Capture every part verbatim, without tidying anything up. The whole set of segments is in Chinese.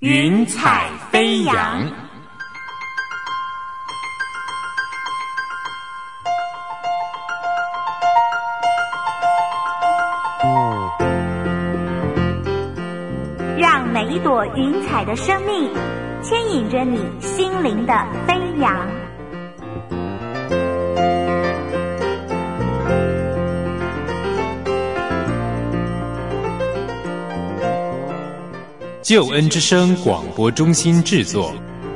云彩飞扬。 让每一朵云彩的生命牵引着你心灵的飞扬。 救恩之声广播中心制作。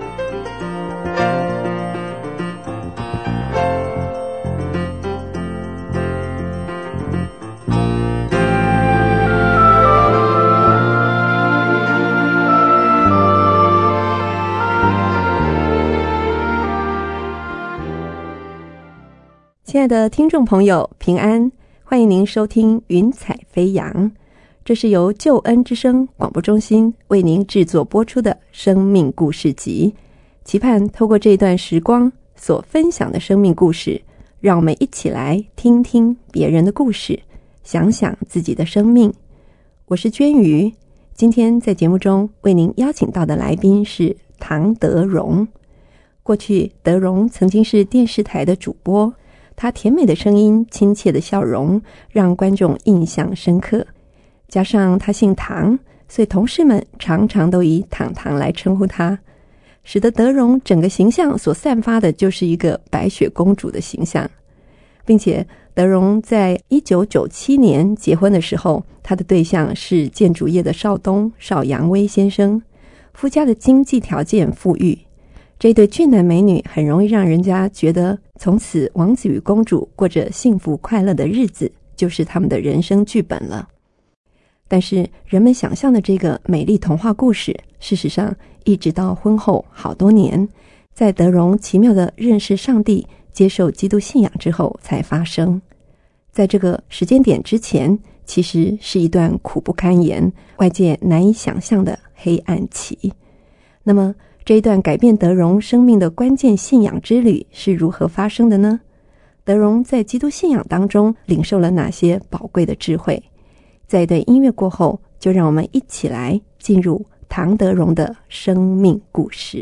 亲爱的听众朋友，平安，欢迎您收听云彩飞扬，这是由救恩之声广播中心为您制作播出的生命故事集，期盼透过这一段时光所分享的生命故事，让我们一起来听听别人的故事，想想自己的生命。我是娟瑜，今天在节目中为您邀请到的来宾是唐德荣。过去德荣曾经是电视台的主播，他甜美的声音、亲切的笑容让观众印象深刻，加上他姓唐，所以同事们常常都以唐唐来称呼他，使得德荣整个形象所散发的就是一个白雪公主的形象。并且德荣在一九九七年结婚的时候，他的对象是建筑业的邵东邵阳威先生，夫家的经济条件富裕，这对俊男美女很容易让人家觉得从此王子与公主过着幸福快乐的日子就是他们的人生剧本了。但是人们想象的这个美丽童话故事，事实上一直到婚后好多年，在德荣奇妙的认识上帝、接受基督信仰之后才发生。在这个时间点之前，其实是一段苦不堪言、外界难以想象的黑暗期。那么这一段改变德荣生命的关键信仰之旅是如何发生的呢？德荣在基督信仰当中领受了哪些宝贵的智慧？在一段音乐过后，就让我们一起来进入唐德荣的生命故事。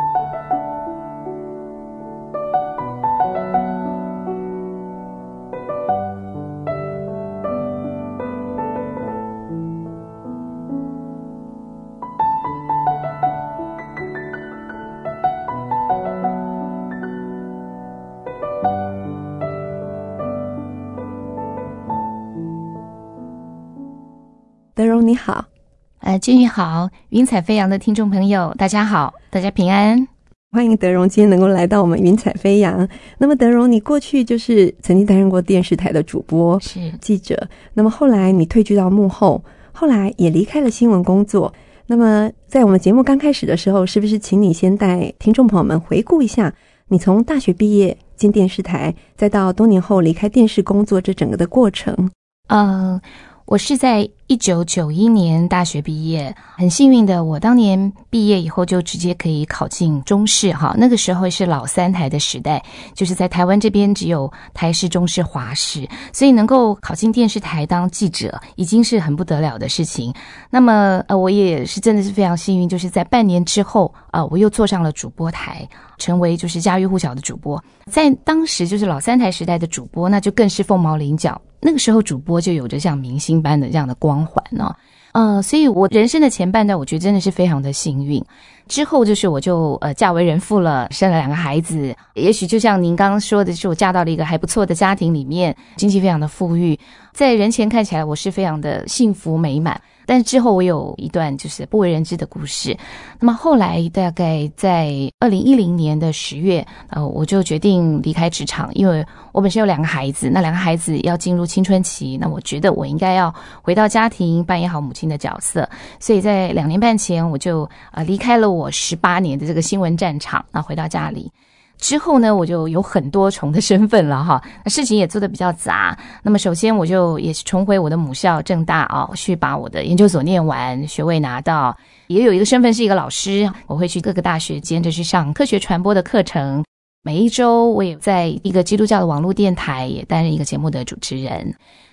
德荣你好。 呃，君宇好，云彩飞扬的听众朋友大家好，大家平安。 欢迎德荣今天能够来到我们云彩飞扬。那么德荣，你过去就是曾经担任过电视台的主播、是记者，那么后来你退居到幕后，后来也离开了新闻工作。那么在我们节目刚开始的时候，是不是请你先带听众朋友们回顾一下你从大学毕业进电视台，再到多年后离开电视工作这整个的过程？ 呃我是在一九九一年大学毕业，很幸运的，我当年毕业以后就直接可以考进中视哈。那个时候是老三台的时代，就是在台湾这边只有台视、中视、华视，所以能够考进电视台当记者已经是很不得了的事情。那么呃，我也是真的是非常幸运，就是在半年之后呃，我又坐上了主播台，成为就是家喻户晓的主播。在当时就是老三台时代的主播，那就更是凤毛麟角。那个时候主播就有着像明星般的这样的光环呢、哦，呃，所以我人生的前半段，我觉得真的是非常的幸运。之后就是我就呃嫁为人妇了，生了两个孩子。也许就像您刚刚说的，就是我嫁到了一个还不错的家庭里面，经济非常的富裕，在人前看起来我是非常的幸福美满。但是之后我有一段就是不为人知的故事。那么后来大概在二零一零年的十月，呃，我就决定离开职场，因为我本身有两个孩子，那两个孩子要进入青春期，那我觉得我应该要回到家庭，扮演好母亲的角色。所以在两年半前，我就呃离开了我十八年的这个新闻战场，那回到家里。之后呢，我就有很多重的身份了哈，那事情也做得比较杂。那么首先我就也是重回我的母校政大啊、哦，去把我的研究所念完，学位拿到。也有一个身份是一个老师，我会去各个大学兼着去上科学传播的课程。每一周我也在一个基督教的网络电台也担任一个节目的主持人。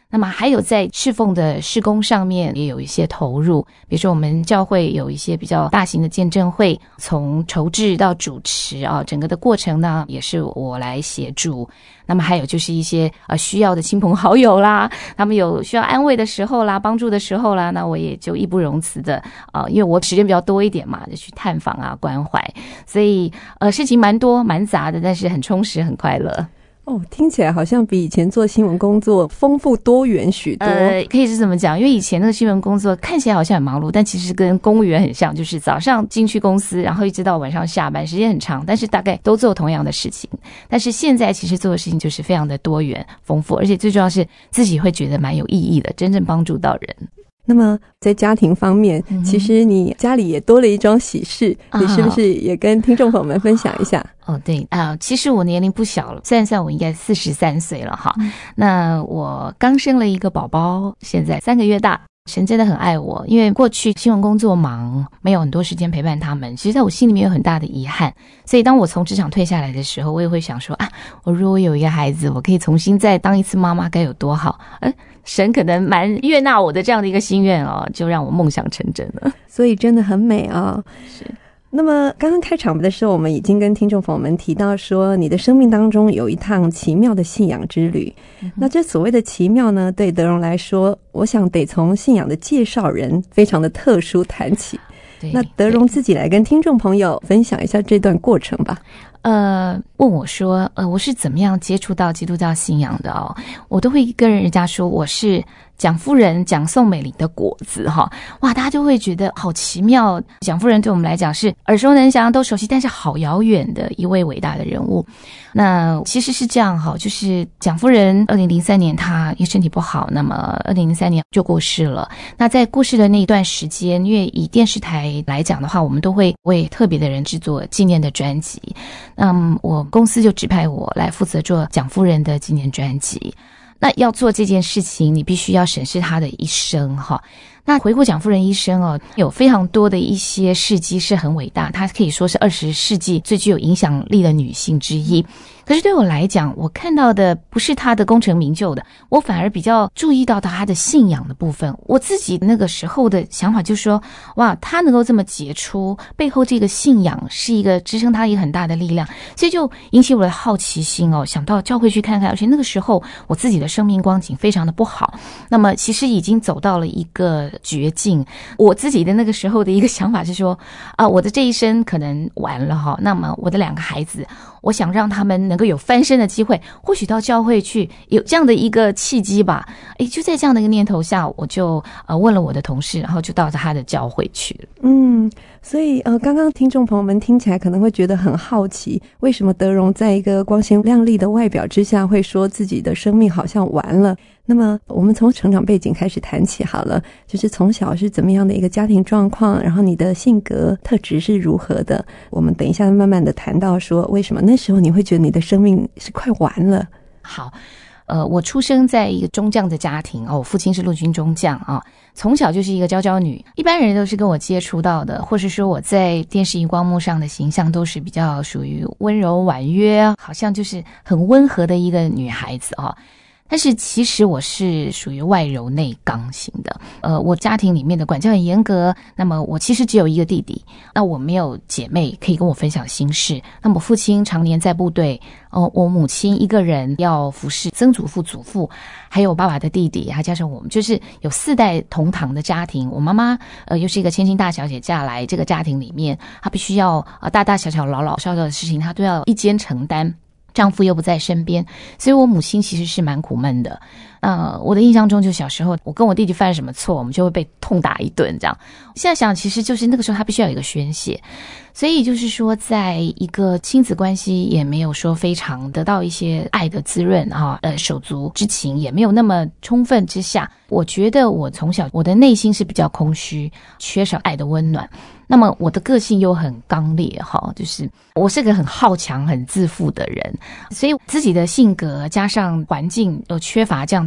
那么还有在侍奉的事工上面也有一些投入，比如说我们教会有一些比较大型的见证会，从筹制到主持啊，整个的过程呢也是我来协助。那么还有就是一些呃需要的亲朋好友啦，他们有需要安慰的时候啦，帮助的时候啦，那我也就义不容辞的啊、呃，因为我时间比较多一点嘛，就去探访啊，关怀，所以呃事情蛮多蛮杂的，但是很充实很快乐。 哦，听起来好像比以前做新闻工作丰富多元许多。 呃，可以是这么讲，因为以前那个新闻工作看起来好像很忙碌，但其实跟公务员很像，就是早上进去公司，然后一直到晚上下班，时间很长，但是大概都做同样的事情。但是现在其实做的事情就是非常的多元丰富，而且最重要是自己会觉得蛮有意义的，真正帮助到人。 那么在家庭方面、嗯、其实你家里也多了一桩喜事、啊、你是不是也跟听众朋友们分享一下？ 哦，对啊、呃，其实我年龄不小了，算算我应该四十三岁了哈、嗯。那我刚生了一个宝宝，现在三个月大。神真的很爱我，因为过去新闻工作忙，没有很多时间陪伴他们，其实在我心里面有很大的遗憾。所以当我从职场退下来的时候，我也会想说啊，我如果有一个孩子，我可以重新再当一次妈妈，该有多好。呃神可能蛮悦纳我的这样的一个心愿哦，就让我梦想成真了。 所以真的很美啊、哦。 是。 那么刚刚开场的时候，我们已经跟听众朋友们提到说，你的生命当中有一趟奇妙的信仰之旅、嗯、那这所谓的奇妙呢，对德荣来说，我想得从信仰的介绍人非常的特殊谈起。那德荣自己来跟听众朋友分享一下这段过程吧。 呃，问我说，呃，我是怎么样接触到基督教信仰的哦？我都会跟人家说我是蒋夫人蒋宋美龄的果子哈，哇，大家就会觉得好奇妙。蒋夫人对我们来讲是耳熟能详都熟悉，但是好遥远的一位伟大的人物。那其实是这样哈，就是蒋夫人二零零三年她因为身体不好，那么二零零三年就过世了。那在过世的那一段时间，因为以电视台来讲的话，我们都会为特别的人制作纪念的专辑。嗯，我公司就指派我来负责做蒋夫人的纪念专辑。那要做这件事情，你必须要审视她的一生哈。那回顾蒋夫人一生哦，有非常多的一些事迹是很伟大，她可以说是二十世纪最具有影响力的女性之一。可是对我来讲，我看到的不是她的功成名就的，我反而比较注意到她的信仰的部分。我自己那个时候的想法就是说，哇，她能够这么杰出，背后这个信仰是一个支撑她一个很大的力量，所以就引起我的好奇心哦，想到教会去看看。而且那个时候我自己的生命光景非常的不好，那么其实已经走到了一个绝境。我自己的那个时候的一个想法是说啊，我的这一生可能完了哈，那么我的两个孩子，我想让他们能够有翻身的机会，或许到教会去有这样的一个契机吧。诶，就在这样的一个念头下，我就呃问了我的同事，然后就到他的教会去了。 嗯，所以呃，刚刚听众朋友们听起来可能会觉得很好奇，为什么德荣在一个光鲜亮丽的外表之下会说自己的生命好像完了？那么我们从成长背景开始谈起好了，就是从小是怎么样的一个家庭状况，然后你的性格特质是如何的，我们等一下慢慢的谈到说为什么那时候你会觉得你的生命是快完了。 好，呃，我出生在一个中将的家庭哦，我父亲是陆军中将啊，从小就是一个娇娇女，一般人都是跟我接触到的，或是说我在电视荧光幕上的形象都是比较属于温柔婉约，好像就是很温和的一个女孩子啊。但是其实我是属于外柔内刚型的，呃，我家庭里面的管教很严格，那么我其实只有一个弟弟，那我没有姐妹可以跟我分享心事，那么我父亲常年在部队，哦、呃，我母亲一个人要服侍曾祖父、祖父，还有我爸爸的弟弟，还加上我们，就是有四代同堂的家庭。我妈妈呃又是一个千金大小姐嫁来这个家庭里面，她必须要呃大大小小、老老少少的事情，她都要一肩承担。丈夫又不在身边，所以我母亲其实是蛮苦闷的。呃，我的印象中，就小时候我跟我弟弟犯了什么错，我们就会被痛打一顿这样。现在想，其实就是那个时候他必须要有一个宣泄，所以就是说，在一个亲子关系也没有说非常得到一些爱的滋润哈，呃，手足之情也没有那么充分之下，我觉得我从小我的内心是比较空虚，缺少爱的温暖。那么我的个性又很刚烈哈，就是我是个很好强、很自负的人，所以自己的性格加上环境又缺乏这样的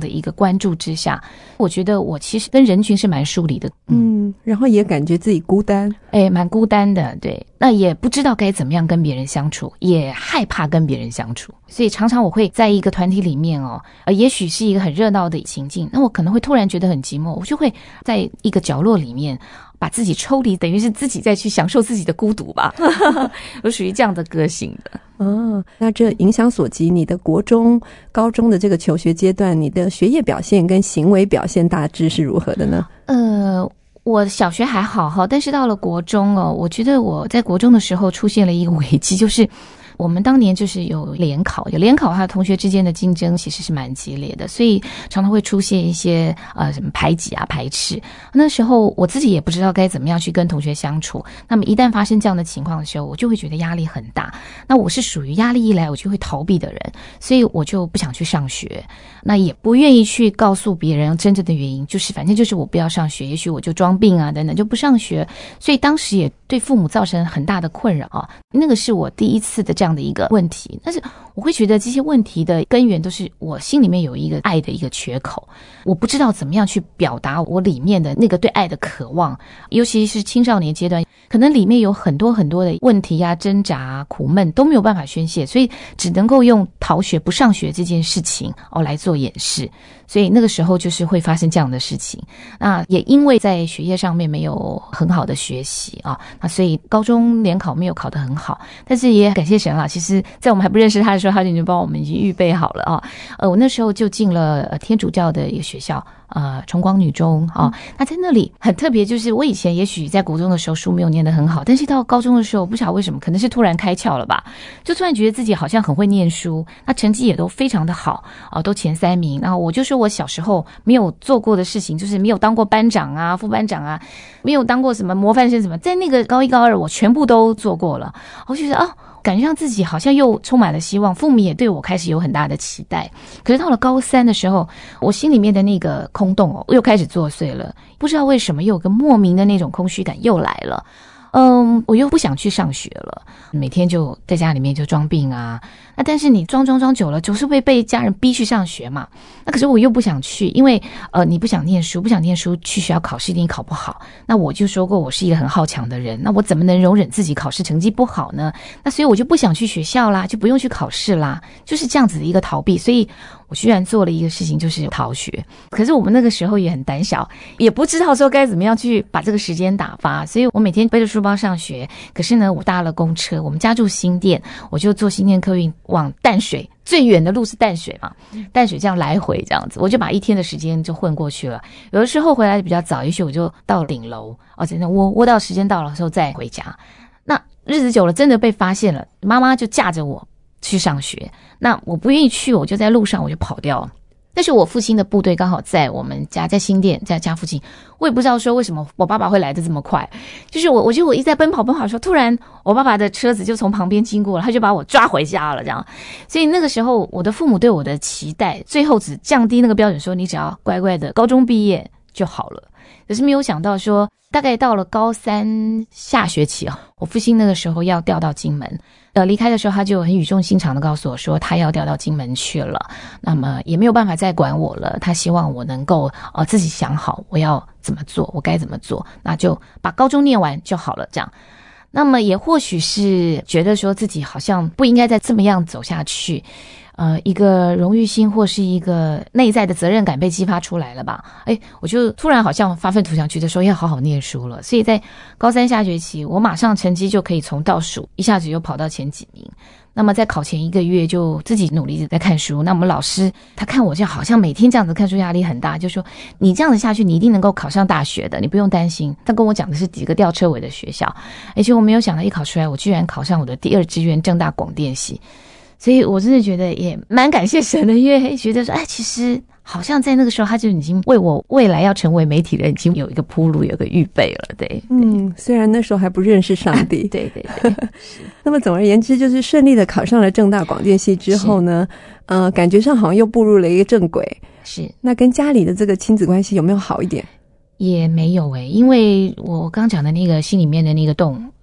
的一个关注之下，我觉得我其实跟人群是蛮疏离的， 嗯，嗯然后也感觉自己孤单， 哎，蛮孤单的，对，那也不知道该怎么样跟别人相处，也害怕跟别人相处，所以常常我会在一个团体里面哦，呃，也许是一个很热闹的情境，那我可能会突然觉得很寂寞，我就会在一个角落里面把自己抽离，等于是自己再去享受自己的孤独吧，我属于这样的个性的。 哦，那这影响所及，你的国中、高中的这个求学阶段，你的学业表现跟行为表现大致是如何的呢？ 呃，我小学还好哈，但是到了国中哦，我觉得我在国中的时候出现了一个危机，就是我们当年就是有联考，有联考的话，同学之间的竞争其实是蛮激烈的，所以常常会出现一些呃什么排挤啊、排斥。那时候我自己也不知道该怎么样去跟同学相处。那么一旦发生这样的情况的时候，我就会觉得压力很大。那我是属于压力一来我就会逃避的人，所以我就不想去上学，那也不愿意去告诉别人真正的原因，就是反正就是我不要上学，也许我就装病啊等等就不上学。所以当时也对父母造成很大的困扰啊。那个是我第一次的这样的一个问题，但是我会觉得这些问题的根源都是我心里面有一个爱的一个缺口，我不知道怎么样去表达我里面的那个对爱的渴望，尤其是青少年阶段，可能里面有很多很多的问题啊、挣扎啊、苦闷都没有办法宣泄，所以只能够用逃学不上学这件事情哦来做掩饰，所以那个时候就是会发生这样的事情。那也因为在学业上面没有很好的学习啊，那所以高中联考没有考得很好，但是也感谢神啦，其实在我们还不认识他的时候，他就已经帮我们已经预备好了啊。呃，我那时候就进了呃天主教的一个学校，呃，崇光女中啊。那在那里很特别，就是我以前也许在国中的时候书没有念得很好，但是到高中的时候，不晓得为什么，可能是突然开窍了吧，就突然觉得自己好像很会念书，那成绩也都非常的好啊、呃，都前三名。然后我就说我小时候没有做过的事情，就是没有当过班长啊、副班长啊，没有当过什么模范生什么，在那个高一高二我全部都做过了。我就觉得啊。感觉上自己好像又充满了希望，父母也对我开始有很大的期待。可是到了高三的时候，我心里面的那个空洞哦，又开始作祟了，不知道为什么又有个莫名的那种空虚感又来了。嗯，我又不想去上学了，每天就在家里面就装病啊。那但是你装装装久了，总是会被家人逼去上学嘛。那可是我又不想去，因为呃你不想念书，不想念书，去学校考试一定考不好。那我就说过我是一个很好强的人，那我怎么能容忍自己考试成绩不好呢？那所以我就不想去学校啦，就不用去考试啦，就是这样子的一个逃避。所以我居然做了一个事情，就是逃学。可是我们那个时候也很胆小，也不知道说该怎么样去把这个时间打发，所以我每天背着书包上学。可是呢，我搭了公车，我们家住新店，我就坐新店客运往淡水，最远的路是淡水嘛，淡水这样来回这样子，我就把一天的时间就混过去了。有的时候回来的比较早，也许我就到顶楼，哦，真的窝窝到时间到了的时候再回家。那日子久了，真的被发现了，妈妈就架着我去上学。那我不愿意去，我就在路上我就跑掉。但是我父亲的部队刚好在我们家，在新店，在家附近，我也不知道说为什么我爸爸会来得这么快。就是我，我觉得我一直在奔跑奔跑的时候，突然我爸爸的车子就从旁边经过了，他就把我抓回家了，这样。所以那个时候，我的父母对我的期待，最后只降低那个标准，说你只要乖乖的高中毕业就好了。可是没有想到说，大概到了高三下学期啊，我父亲那个时候要调到金门。呃，离开的时候他就很语重心长的告诉我说他要调到金门去了，那么也没有办法再管我了，他希望我能够呃自己想好我要怎么做，我该怎么做，那就把高中念完就好了这样。那么也或许是觉得说自己好像不应该再这么样走下去，呃，一个荣誉心或是一个内在的责任感被激发出来了吧？哎，我就突然好像发愤图强，觉得说要好好念书了。所以在高三下学期，我马上成绩就可以从倒数一下子就跑到前几名。那么在考前一个月就自己努力的在看书。那我们老师他看我这样好像每天这样子看书压力很大，就说你这样子下去你一定能够考上大学的，你不用担心。他跟我讲的是几个吊车尾的学校，而且我没有想到一考出来我居然考上我的第二志愿政大广电系。所以我真的觉得也蛮感谢神的，因为觉得说哎，其实好像在那个时候他就已经为我未来要成为媒体人已经有一个铺路，有一个预备了。对， 嗯，虽然那时候还不认识上帝。 对对对。 那么总而言之，就是顺利的考上了政大广电系之后呢，呃，感觉上好像又步入了一个正轨。 是。 那跟家里的这个亲子关系有没有好一点？ 也没有诶、欸，因为我刚讲的那个心里面的那个洞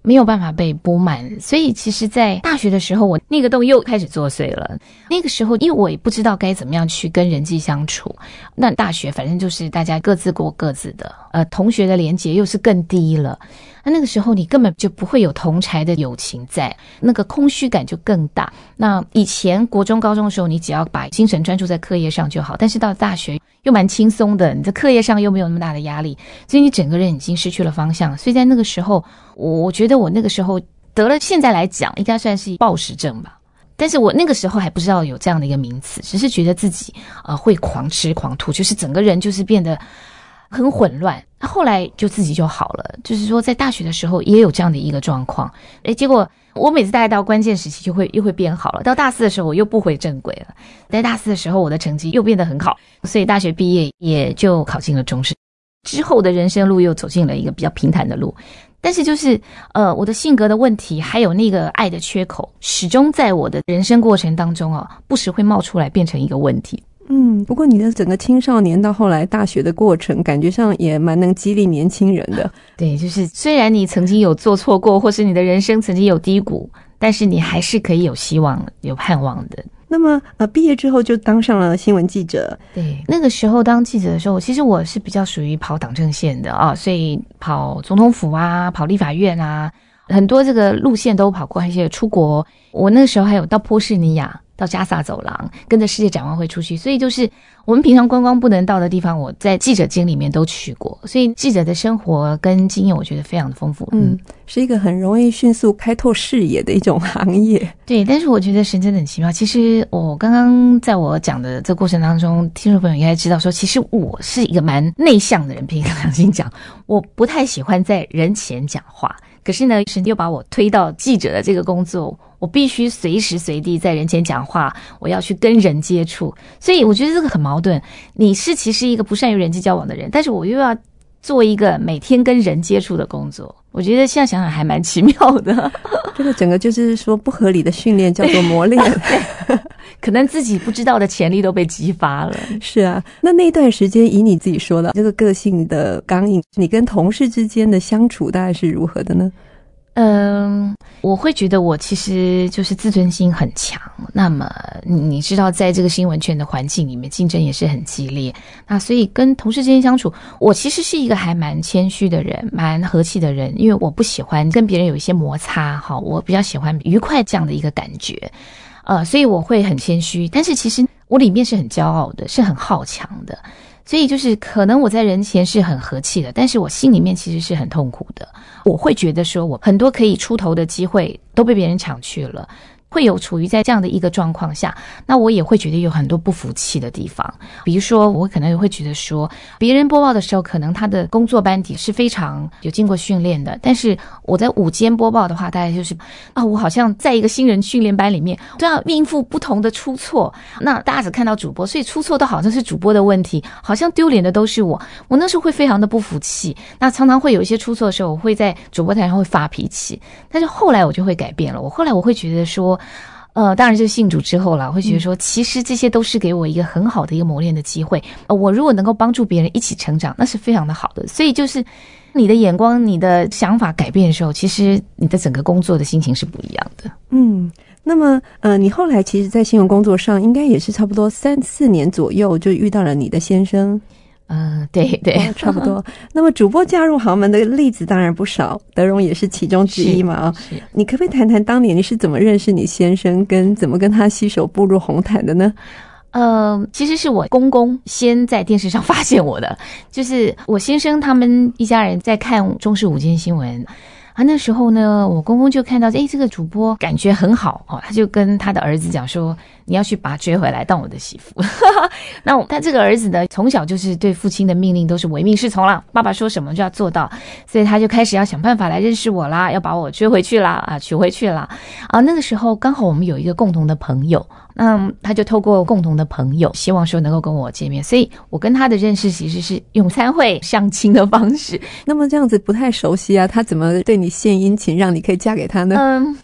没有办法被补满。所以其实在大学的时候，我那个洞又开始作祟了。那个时候因为我也不知道该怎么样去跟人际相处，那大学反正就是大家各自过各自的，呃，同学的连结又是更低了。那那个时候你根本就不会有同侪的友情在，那个空虚感就更大。那以前国中高中的时候，你只要把精神专注在课业上就好，但是到大学又蛮轻松的，你在课业上又没有那么大的压力，所以你整个人已经失去了方向。所以在那个时候，我我觉得我那个时候得了，现在来讲应该算是暴食症吧，但是我那个时候还不知道有这样的一个名词，只是觉得自己呃会狂吃狂吐，就是整个人就是变得很混乱。后来就自己就好了，就是说在大学的时候也有这样的一个状况，诶，结果我每次大概到关键时期就会又会变好了。到大四的时候我又不回正轨了，在大四的时候我的成绩又变得很好，所以大学毕业也就考进了中师，之后的人生路又走进了一个比较平坦的路。但是就是呃，我的性格的问题还有那个爱的缺口，始终在我的人生过程当中啊，不时会冒出来变成一个问题。 嗯，不过你的整个青少年到后来大学的过程，感觉上也蛮能激励年轻人的。 对，就是虽然你曾经有做错过，或是你的人生曾经有低谷，但是你还是可以有希望、有盼望的。 那么呃，毕业之后就当上了新闻记者。 对，那个时候当记者的时候，其实我是比较属于跑党政线的啊，所以跑总统府啊，跑立法院啊，很多这个路线都跑过，而且出国。我那个时候还有到波士尼亚，到加萨走廊，跟着世界展望会出去，所以就是我们平常观光不能到的地方，我在记者经里面都去过，所以记者的生活跟经验我觉得非常的丰富。 嗯，是一个很容易迅速开拓视野的一种行业。 对，但是我觉得神真的很奇妙。其实我刚刚在我讲的这过程当中，听众朋友应该知道说，其实我是一个蛮内向的人，凭良心讲，我不太喜欢在人前讲话。可是呢，神又把我推到记者的这个工作，我必须随时随地在人前讲话，我要去跟人接触，所以我觉得这个很矛盾。你是其实一个不善于人际交往的人，但是我又要做一个每天跟人接触的工作，我觉得现在想想还蛮奇妙的。 这个整个就是说不合理的训练叫做磨练。 可能自己不知道的潜力都被激发了。 是啊，那那段时间以你自己说的这个个性的刚硬，你跟同事之间的相处大概是如何的呢？ 嗯，我会觉得我其实就是自尊心很强。那么你知道在这个新闻圈的环境里面竞争也是很激烈，那所以跟同事之间相处，我其实是一个还蛮谦虚的人，蛮和气的人，因为我不喜欢跟别人有一些摩擦，好，我比较喜欢愉快这样的一个感觉。呃，所以我会很谦虚，但是其实我里面是很骄傲的，是很好强的。所以就是可能我在人前是很和气的，但是我心里面其实是很痛苦的。我会觉得说我很多可以出头的机会都被别人抢去了，会有处于在这样的一个状况下，那我也会觉得有很多不服气的地方。比如说我可能会觉得说，别人播报的时候可能他的工作班底是非常有经过训练的，但是我在午间播报的话，大概就是啊，我好像在一个新人训练班里面都要应付不同的出错，那大家只看到主播，所以出错都好像是主播的问题，好像丢脸的都是我。我那时候会非常的不服气，那常常会有一些出错的时候，我会在主播台上会发脾气。但是后来我就会改变了，我后来我会觉得说呃，当然就是信主之后啦，我会觉得说其实这些都是给我一个很好的一个磨练的机会。呃，我如果能够帮助别人一起成长，那是非常的好的。所以就是你的眼光你的想法改变的时候，其实你的整个工作的心情是不一样的。 嗯，那么呃，你后来其实在新闻工作上应该也是差不多三四年左右就遇到了你的先生。 嗯、呃，对对、 哦，差不多。那么主播嫁入豪门的例子当然不少，德荣也是其中之一嘛啊、哦。你可不可以谈谈当年你是怎么认识你先生，跟怎么跟他携手步入红毯的呢？ 呃，其实是我公公先在电视上发现我的，就是我先生他们一家人在看中视午间新闻。啊，那时候呢，我公公就看到，诶，这个主播感觉很好哦，他就跟他的儿子讲说，你要去把他追回来当我的媳妇。那我他这个儿子呢，从小就是对父亲的命令都是唯命是从啦，爸爸说什么就要做到，所以他就开始要想办法来认识我啦，要把我追回去啦，啊，娶回去啦。啊，那个时候刚好我们有一个共同的朋友，那他就透过共同的朋友，希望说能够跟我见面，所以我跟他的认识其实是用参会相亲的方式。 那么这样子不太熟悉啊，他怎么对你献殷勤，让你可以嫁给他呢？ 嗯，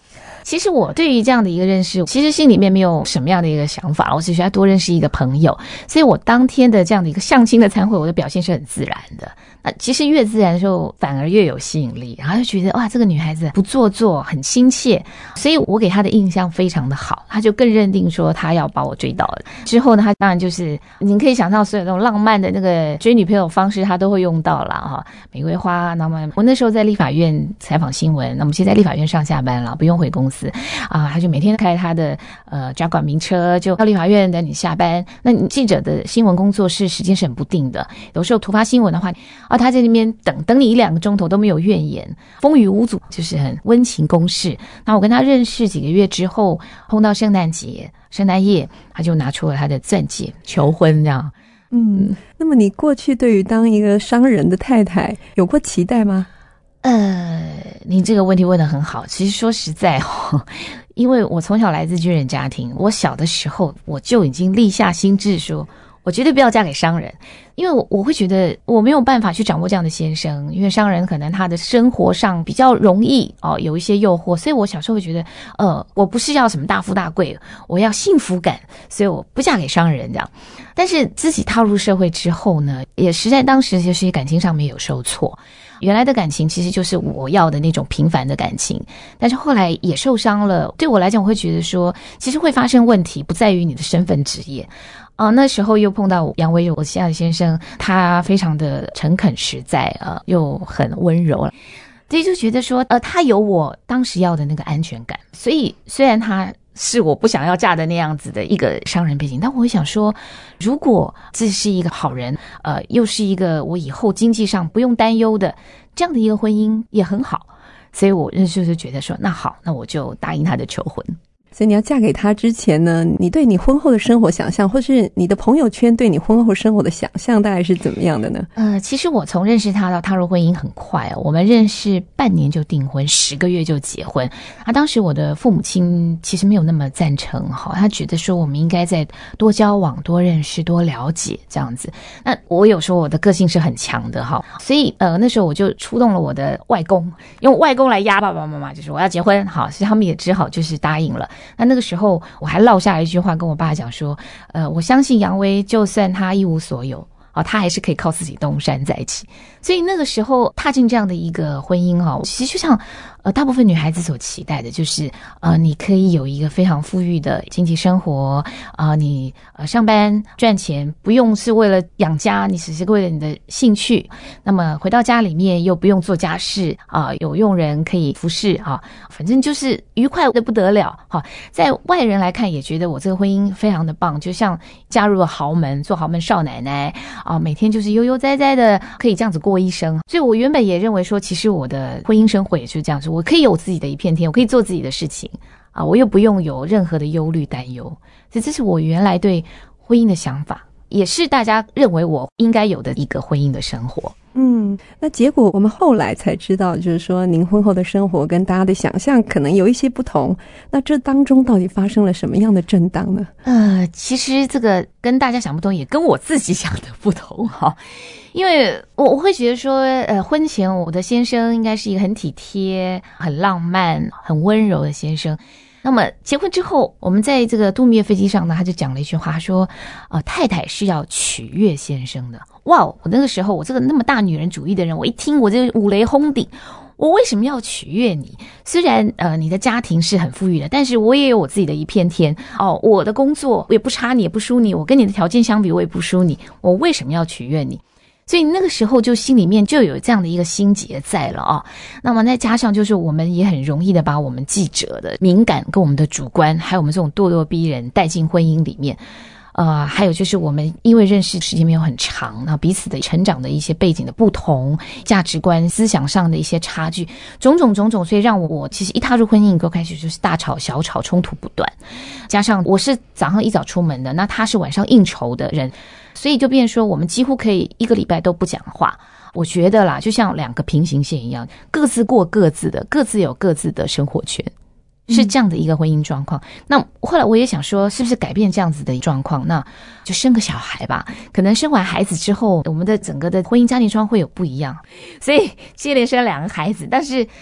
其实我对于这样的一个认识，其实心里面没有什么样的一个想法，我只需要多认识一个朋友，所以我当天的这样的一个相亲的餐会，我的表现是很自然的。那其实越自然的时候反而越有吸引力，然后就觉得哇，这个女孩子不做作，很亲切，所以我给她的印象非常的好，她就更认定说她要把我追到了。之后呢，她当然就是你可以想象所有那种浪漫的那个追女朋友方式她都会用到了哈，玫瑰花。那么我那时候在立法院采访新闻，那我们现在立法院上下班了，不用回公司啊，她就每天开她的呃甲管名车就到立法院等你下班。那你记者的新闻工作是时间是很不定的，有时候突发新闻的话啊，他在那边等等你一两个钟头都没有怨言，风雨无阻，就是很温情攻势。那我跟他认识几个月之后，碰到圣诞节圣诞夜，他就拿出了他的钻戒求婚这样。 嗯，那么你过去对于当一个商人的太太有过期待吗？ 呃，你这个问题问得很好。其实说实在哦，因为我从小来自军人家庭，我小的时候我就已经立下心志说我绝对不要嫁给商人，因为我我会觉得我没有办法去掌握这样的先生，因为商人可能他的生活上比较容易哦，有一些诱惑，所以我小时候会觉得呃，我不是要什么大富大贵，我要幸福感，所以我不嫁给商人这样。但是自己踏入社会之后呢，也实在当时就是感情上面有受挫，原来的感情其实就是我要的那种平凡的感情，但是后来也受伤了。对我来讲，我会觉得说其实会发生问题不在于你的身份职业啊、呃，那时候又碰到杨威我现在的先生，他非常的诚恳实在，呃，又很温柔，所以就觉得说，呃，他有我当时要的那个安全感。所以虽然他是我不想要嫁的那样子的一个商人背景，但我会想说，如果这是一个好人，呃，又是一个我以后经济上不用担忧的这样的一个婚姻也很好，所以我那时候就觉得说，那好，那我就答应他的求婚。 所以你要嫁给他之前呢，你对你婚后的生活想象，或是你的朋友圈对你婚后生活的想象大概是怎么样的呢？ 呃，其实我从认识他到踏入婚姻很快哦，我们认识半年就订婚，十个月就结婚。啊，当时我的父母亲其实没有那么赞成哈，他觉得说我们应该再多交往、多认识、多了解这样子。那我有说我的个性是很强的哈，所以呃那时候我就出动了我的外公，用外公来压爸爸妈妈，就是我要结婚，好，所以他们也只好就是答应了。那那个时候我还落下了一句话跟我爸讲说，呃，我相信杨威就算他一无所有啊，他还是可以靠自己东山再起。所以那个时候踏进这样的一个婚姻啊，其实就像呃大部分女孩子所期待的，就是呃你可以有一个非常富裕的经济生活啊、呃，你呃上班赚钱不用是为了养家，你只是为了你的兴趣。那么回到家里面又不用做家事啊、呃，有佣人可以服侍啊，反正就是愉快的不得了哈、啊。在外人来看也觉得我这个婚姻非常的棒，就像加入了豪门，做豪门少奶奶啊，每天就是悠悠哉哉的可以这样子过一生。所以我原本也认为说，其实我的婚姻生活也是这样子，我可以有自己的一片天，我可以做自己的事情啊，我又不用有任何的忧虑担忧。所以这是我原来对婚姻的想法，也是大家认为我应该有的一个婚姻的生活。 嗯，那结果我们后来才知道，就是说您婚后的生活跟大家的想象可能有一些不同。那这当中到底发生了什么样的震荡呢？ 呃，其实这个跟大家想不同，也跟我自己想的不同哈。因为我我会觉得说，呃，婚前我的先生应该是一个很体贴、很浪漫、很温柔的先生。那么结婚之后，我们在这个度蜜月飞机上呢，他就讲了一句话，他说，呃，太太是要取悦先生的。哇，我那个时候我这个那么大女人主义的人，我一听我这五雷轰顶，我为什么要取悦你？虽然呃你的家庭是很富裕的，但是我也有我自己的一片天哦，我的工作我也不差你，也不输你，我跟你的条件相比我也不输你，我为什么要取悦你？所以那个时候就心里面就有这样的一个心结在了啊。那么再加上就是我们也很容易的把我们记者的敏感跟我们的主观，还有我们这种咄咄逼人带进婚姻里面。呃，还有就是我们因为认识时间没有很长，那彼此的成长的一些背景的不同，价值观、思想上的一些差距，种种种种，所以让我我其实一踏入婚姻以后开始就是大吵小吵，冲突不断。加上我是早上一早出门的，那他是晚上应酬的人，所以就变成说我们几乎可以一个礼拜都不讲话。我觉得啦，就像两个平行线一样，各自过各自的，各自有各自的生活圈。是这样的一个婚姻状况。那后来我也想说，是不是改变这样子的状况，那就生个小孩吧。可能生完孩子之后，我们的整个的婚姻家庭状况会有不一样。所以接连生两个孩子，但是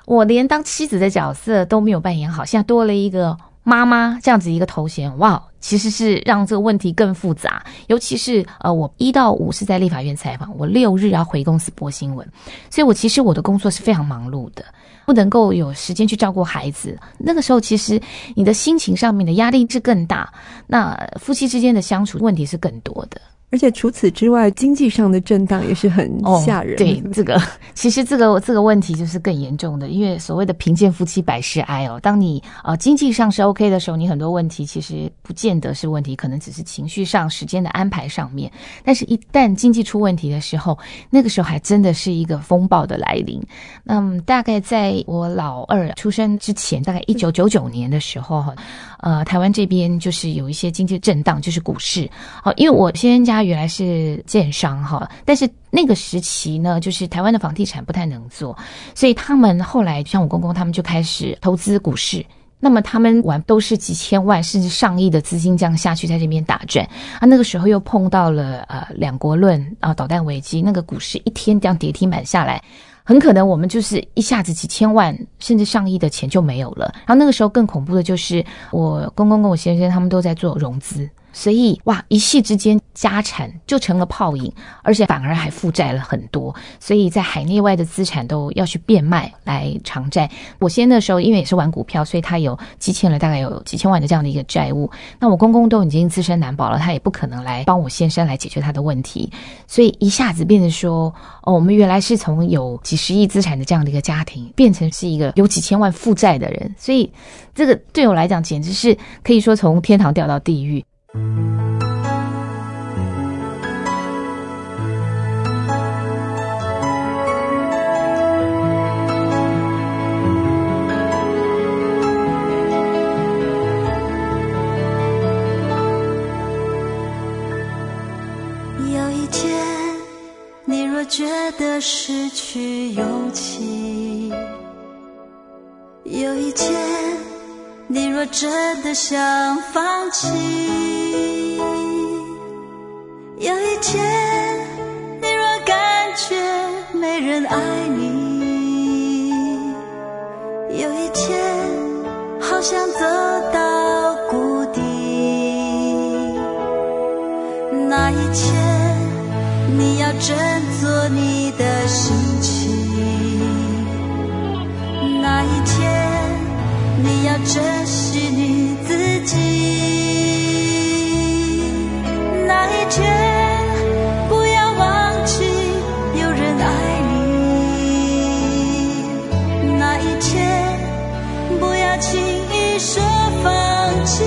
我连当妻子的角色都没有扮演好，现在多了一个妈妈这样子一个头衔，哇，其实是让这个问题更复杂。尤其是呃，我一到五是在立法院采访，我六日要回公司播新闻，所以我其实我的工作是非常忙碌的，不能够有时间去照顾孩子。那个时候其实你的心情上面的压力是更大，那夫妻之间的相处问题是更多的。 而且除此之外，经济上的震荡也是很吓人的。 哦、对，这个其实这个这个问题就是更严重的，因为所谓的贫贱夫妻百事哀哦。当你呃经济上是 OK 的时候，你很多问题其实不见得是问题，可能只是情绪上、时间的安排上面。但是，一旦经济出问题的时候，那个时候还真的是一个风暴的来临。嗯，大概在我老二出生之前，大概一九九九年的时候哈。呃，台湾这边就是有一些经济震荡，就是股市。好，因为我先生家原来是建商哈，但是那个时期呢，就是台湾的房地产不太能做，所以他们后来像我公公他们就开始投资股市。那么他们玩都是几千万甚至上亿的资金这样下去在这边打转啊，那个时候又碰到了呃两国论啊导弹危机，那个股市一天这样跌停板下来。很可能我们就是一下子几千万甚至上亿的钱就没有了。然后那个时候更恐怖的就是我公公跟我先生他们都在做融资，所以哇，一夕之间家产就成了泡影，而且反而还负债了很多，所以在海内外的资产都要去变卖来偿债。我先生那时候因为也是玩股票，所以他有积欠了大概有几千万的这样的一个债务，那我公公都已经自身难保了，他也不可能来帮我先生来解决他的问题，所以一下子变成说哦，我们原来是从有几十亿资产的这样的一个家庭变成是一个有几千万负债的人，所以这个对我来讲简直是可以说从天堂掉到地狱。 有一天，你若觉得失去勇气，有一天你若真的想放弃，有一天你若感觉没人爱你，有一天好想走到谷底，那一天你要振作你的心情，那一天你要珍惜你自己，那一天不要忘记有人爱你，那一天不要轻易说放弃。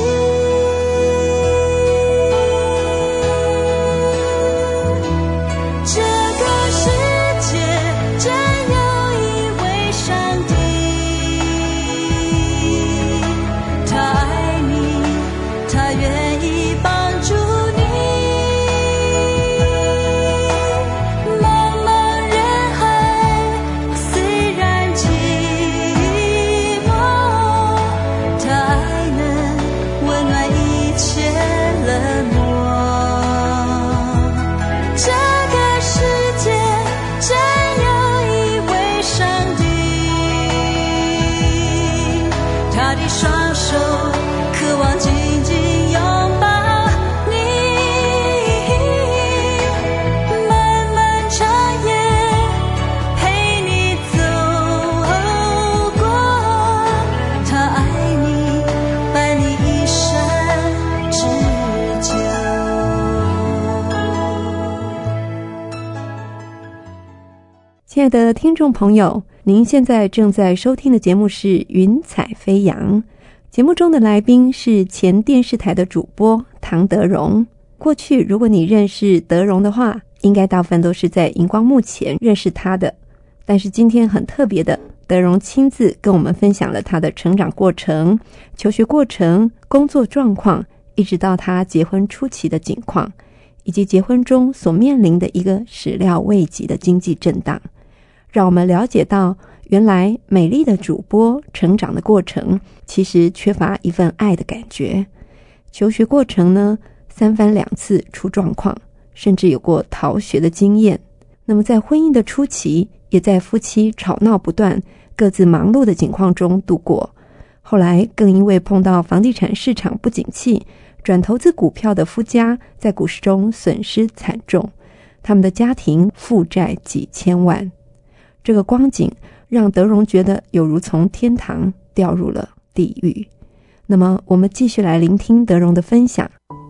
亲爱的听众朋友，您现在正在收听的节目是《云彩飞扬》，节目中的来宾是前电视台的主播唐德荣。过去如果你认识德荣的话，应该大部分都是在荧光幕前认识他的，但是今天很特别的，德荣亲自跟我们分享了他的成长过程、求学过程、工作状况，一直到他结婚初期的境况，以及结婚中所面临的一个始料未及的经济震荡，让我们了解到原来美丽的主播成长的过程其实缺乏一份爱的感觉。求学过程呢，三番两次出状况，甚至有过逃学的经验。那么在婚姻的初期，也在夫妻吵闹不断、 各自忙碌的境况中度过。后来更因为碰到房地产市场不景气，转投资股票的夫家在股市中损失惨重，他们的家庭负债几千万。这个光景让德荣觉得有如从天堂掉入了地狱。那么我们继续来聆听德荣的分享。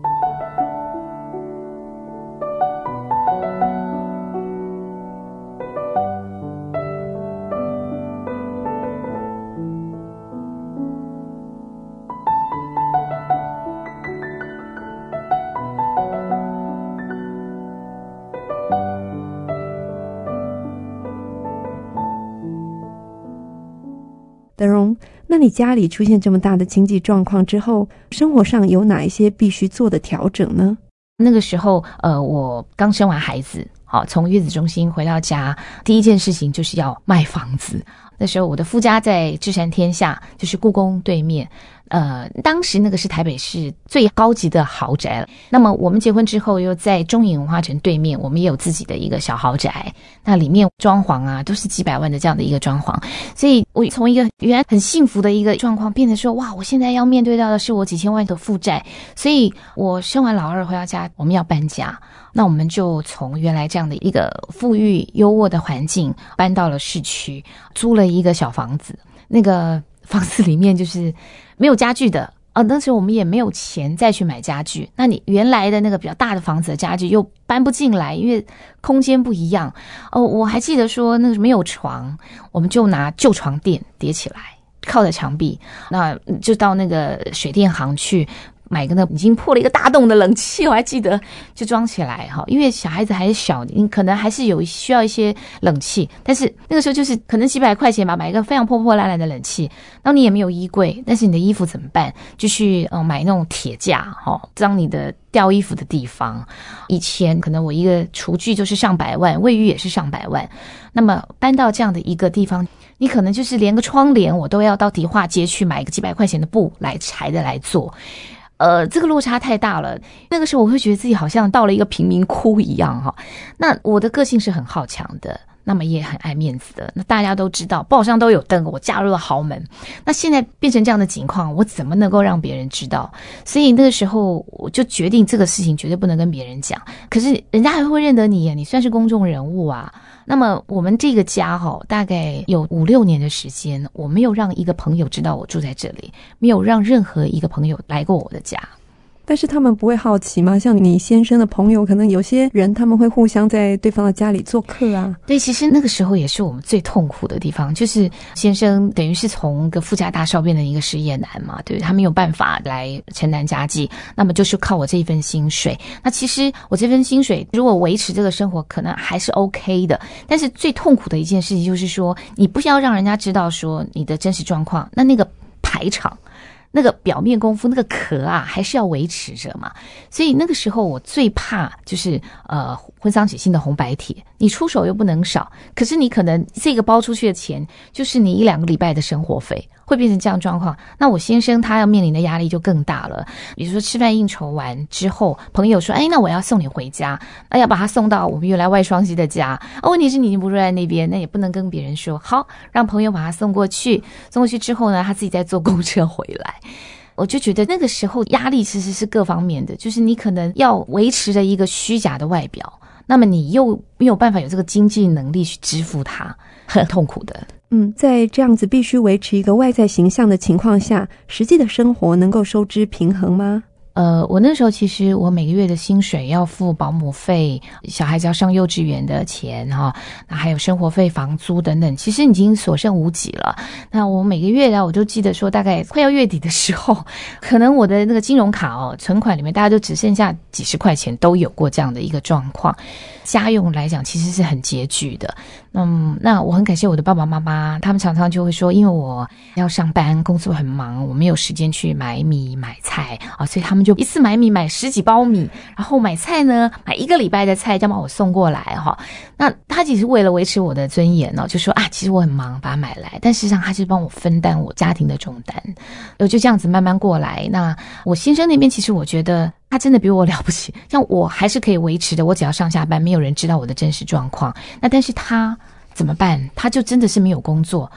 德荣，那你家里出现这么大的经济状况之后，生活上有哪一些必须做的调整呢？ 那个时候呃，我刚生完孩子，好，从月子中心回到家，第一件事情就是要卖房子。那时候我的夫家在芝山天下，就是故宫对面，呃，当时那个是台北市最高级的豪宅了。那么我们结婚之后，又在中影文化城对面，我们也有自己的一个小豪宅，那里面装潢啊都是几百万的这样的一个装潢。所以我从一个原来很幸福的一个状况，变成说哇，我现在要面对到的是我几千万的负债。所以我生完老二回到家，我们要搬家，那我们就从原来这样的一个富裕优渥的环境搬到了市区，租了一个小房子。那个房子里面就是没有家具的啊，那时候我们也没有钱再去买家具。那你原来的那个比较大的房子的家具又搬不进来，因为空间不一样。哦，我还记得说那个没有床，我们就拿旧床垫叠起来，靠在墙壁，那就到那个水电行去买个那已经破了一个大洞的冷气，我还记得就装起来哈，因为小孩子还是小，你可能还是有需要一些冷气，但是那个时候就是可能几百块钱吧，买一个非常破破烂烂的冷气，然后你也没有衣柜，但是你的衣服怎么办？就去呃买那种铁架哈，当你的吊衣服的地方。以前可能我一个厨具就是上百万，卫浴也是上百万，那么搬到这样的一个地方，你可能就是连个窗帘我都要到迪化街去买一个几百块钱的布来裁的来做。呃，这个落差太大了。那个时候我会觉得自己好像到了一个贫民窟一样哈。那我的个性是很好强的，那么也很爱面子的。那大家都知道，报上都有登，我嫁入了豪门。那现在变成这样的情况，我怎么能够让别人知道？所以那个时候我就决定这个事情绝对不能跟别人讲。可是人家还会认得你耶，你算是公众人物啊。那么我们这个家哈，大概有五六年的时间，我没有让一个朋友知道我住在这里，没有让任何一个朋友来过我的家。 但是他们不会好奇吗？像你先生的朋友，可能有些人他们会互相在对方的家里做客啊。 对，其实那个时候也是我们最痛苦的地方，就是先生等于是从一个富家大少变成一个失业男嘛，对，他没有办法来承担家计，那么就是靠我这一份薪水。那其实我这份薪水如果维持这个生活可能还是 OK 的，但是最痛苦的一件事情就是说，你不要让人家知道说你的真实状况，那那个排场那个表面功夫那个壳啊还是要维持着嘛。所以那个时候我最怕就是呃婚丧喜庆的红白帖，你出手又不能少，可是你可能这个包出去的钱就是你一两个礼拜的生活费，会变成这样状况。那我先生他要面临的压力就更大了。比如说吃饭应酬完之后，朋友说哎，那我要送你回家，那要把他送到我们原来外双溪的家，哦，问题是你已经不住在那边，那也不能跟别人说，好，让朋友把他送过去。送过去之后呢，他自己再坐公车回来。我就觉得那个时候压力其实是各方面的，就是你可能要维持着一个虚假的外表，那么你又没有办法有这个经济能力去支付它，很痛苦的。 嗯，在这样子必须维持一个外在形象的情况下，实际的生活能够收支平衡吗？ 呃，我那时候其实我每个月的薪水要付保姆费，小孩子要上幼稚园的钱哈，那还有生活费、房租等等，其实已经所剩无几了。那我每个月呢，我就记得说，大概快要月底的时候，可能我的那个金融卡哦，存款里面大家就只剩下几十块钱，都有过这样的一个状况。家用来讲，其实是很拮据的。嗯，那我很感谢我的爸爸妈妈，他们常常就会说，因为我要上班，工作很忙，我没有时间去买米买菜啊，所以他们就一次买米买十几包米，然后买菜呢买一个礼拜的菜，就把我送过来哈。那他其实为了维持我的尊严呢，就说啊，其实我很忙，把它买来，但事实上他是帮我分担我家庭的重担。我就这样子慢慢过来。那我先生那边其实我觉得他真的比我了不起，像我还是可以维持的，我只要上下班，没有人知道我的真实状况。那但是他怎么办？他就真的是没有工作。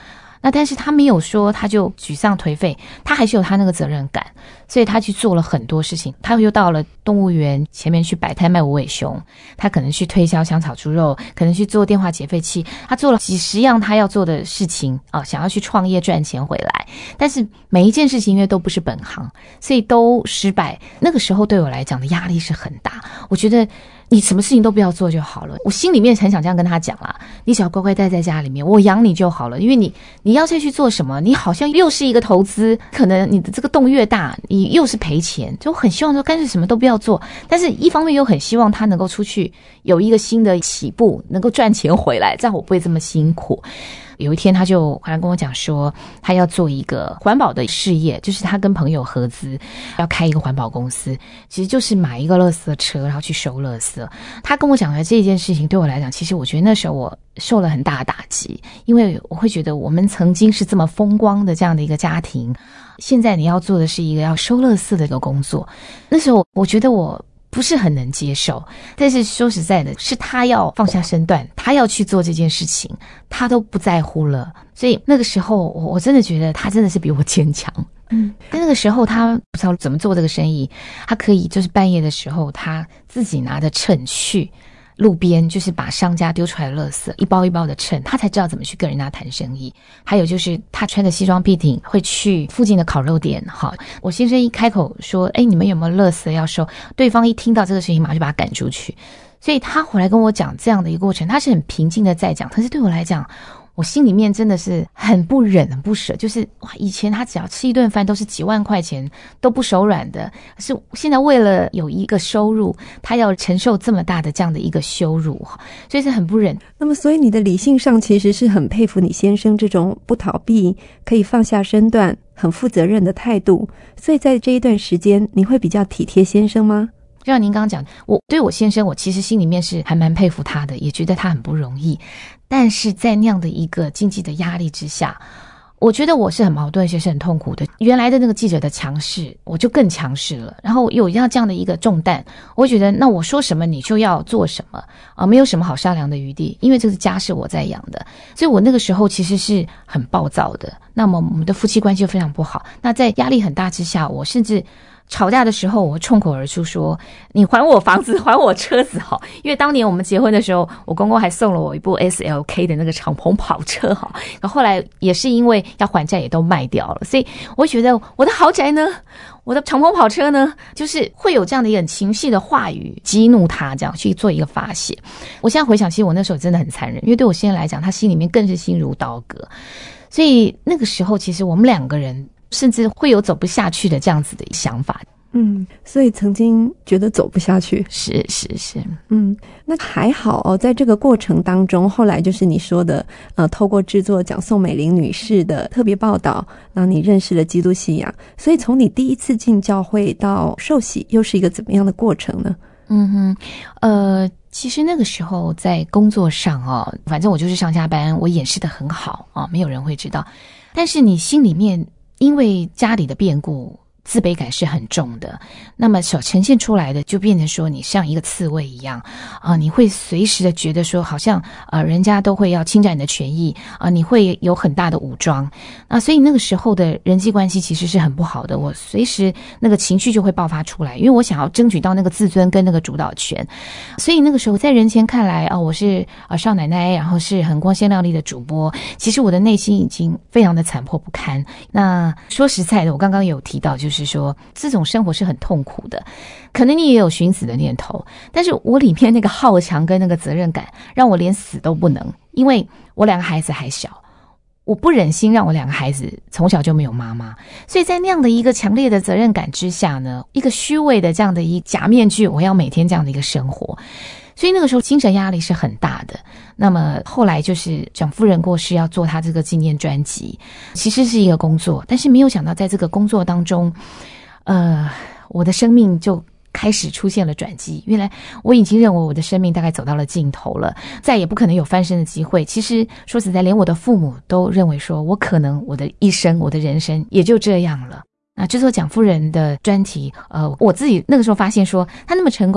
那但是他没有说他就沮丧颓废，他还是有他那个责任感，所以他去做了很多事情。他又到了动物园前面去摆摊卖无尾熊，他可能去推销香草猪肉，可能去做电话解肺器，他做了几十样他要做的事情啊，想要去创业赚钱回来。但是每一件事情因为都不是本行，所以都失败。那个时候对我来讲的压力是很大，我觉得你什么事情都不要做就好了。我心里面很想这样跟他讲啦，你只要乖乖待在家里面，我养你就好了。因为你你要再去做什么，你好像又是一个投资，可能你的这个洞越大，你又是赔钱，就很希望说干脆什么都不要做。但是一方面又很希望他能够出去有一个新的起步，能够赚钱回来，这样我不会这么辛苦。有一天他就回来跟我讲说，他要做一个环保的事业，就是他跟朋友合资要开一个环保公司，其实就是买一个垃圾车然后去收垃圾。他跟我讲的这件事情对我来讲，其实我觉得那时候我受了很大的打击，因为我会觉得我们曾经是这么风光的这样的一个家庭，现在你要做的是一个要收垃圾的一个工作。那时候我觉得我不是很能接受，但是说实在的，是他要放下身段，他要去做这件事情，他都不在乎了。所以那个时候我我真的觉得他真的是比我坚强。嗯，但那个时候他不知道怎么做这个生意，他可以就是半夜的时候他自己拿着秤去路边，就是把商家丢出来的垃圾一包一包的称，他才知道怎么去跟人家谈生意。还有就是他穿着西装笔挺会去附近的烤肉店。好，我先生一开口说，哎，你们有没有垃圾要收，对方一听到这个事情马上就把他赶出去。所以他回来跟我讲这样的一个过程，他是很平静的在讲，可是对我来讲，我心里面真的是很不忍很不舍。就是哇，以前他只要吃一顿饭都是几万块钱都不手软的，是现在为了有一个收入，他要承受这么大的这样的一个羞辱，所以是很不忍。 那么所以你的理性上其实是很佩服你先生这种不逃避，可以放下身段，很负责任的态度。所以在这一段时间你会比较体贴先生吗？ 就像您刚刚讲，我对我先生，我其实心里面是还蛮佩服他的，也觉得他很不容易。但是在那样的一个经济的压力之下，我觉得我是很矛盾，也是很痛苦的。原来的那个记者的强势，我就更强势了。然后有这样的一个重担，我会觉得那我说什么你就要做什么啊，没有什么好商量的余地，因为这个家是我在养的。所以我那个时候其实是很暴躁的。那么我们的夫妻关系就非常不好。那在压力很大之下，我甚至吵架的时候，我冲口而出说，你还我房子还我车子好。因为当年我们结婚的时候，我公公还送了我一部 S L K 的那个敞篷跑车好，然后后来也是因为要还债也都卖掉了。所以我觉得我的豪宅呢，我的敞篷跑车呢，就是会有这样的一个很情绪的话语激怒他，这样去做一个发泄。我现在回想，其实我那时候真的很残忍，因为对我现在来讲，他心里面更是心如刀割。所以那个时候其实我们两个人甚至会有走不下去的这样子的想法。 嗯，所以曾经觉得走不下去。 是是是。 嗯，那还好哦，在这个过程当中，后来就是你说的呃，透过制作蒋宋美龄女士的特别报道，让你认识了基督信仰。所以从你第一次进教会到受洗，又是一个怎么样的过程呢？ 嗯哼，呃其实那个时候在工作上哦，反正我就是上下班，我掩饰得很好啊，没有人会知道。但是你心里面因为家里的变故，自卑感是很重的，那么所呈现出来的就变成说你像一个刺猬一样啊、呃，你会随时的觉得说好像呃人家都会要侵占你的权益啊、呃，你会有很大的武装啊，所以那个时候的人际关系其实是很不好的。我随时那个情绪就会爆发出来，因为我想要争取到那个自尊跟那个主导权，所以那个时候在人前看来啊、呃，我是呃少奶奶，然后是很光鲜亮丽的主播，其实我的内心已经非常的残破不堪。那说实在的，我刚刚有提到就是就是说这种生活是很痛苦的，可能你也有寻死的念头，但是我里面那个好强跟那个责任感让我连死都不能，因为我两个孩子还小，我不忍心让我两个孩子从小就没有妈妈，所以在那样的一个强烈的责任感之下呢，一个虚伪的这样的一假面具，我要每天这样的一个生活，所以那个时候精神压力是很大的。那么后来就是蒋夫人过世要做她这个纪念专辑，其实是一个工作，但是没有想到在这个工作当中呃，我的生命就开始出现了转机。原来我已经认为我的生命大概走到了尽头了，再也不可能有翻身的机会。其实说实在，连我的父母都认为说我可能我的一生我的人生也就这样了。那制作蒋夫人的专题呃，我自己那个时候发现说他那么成功，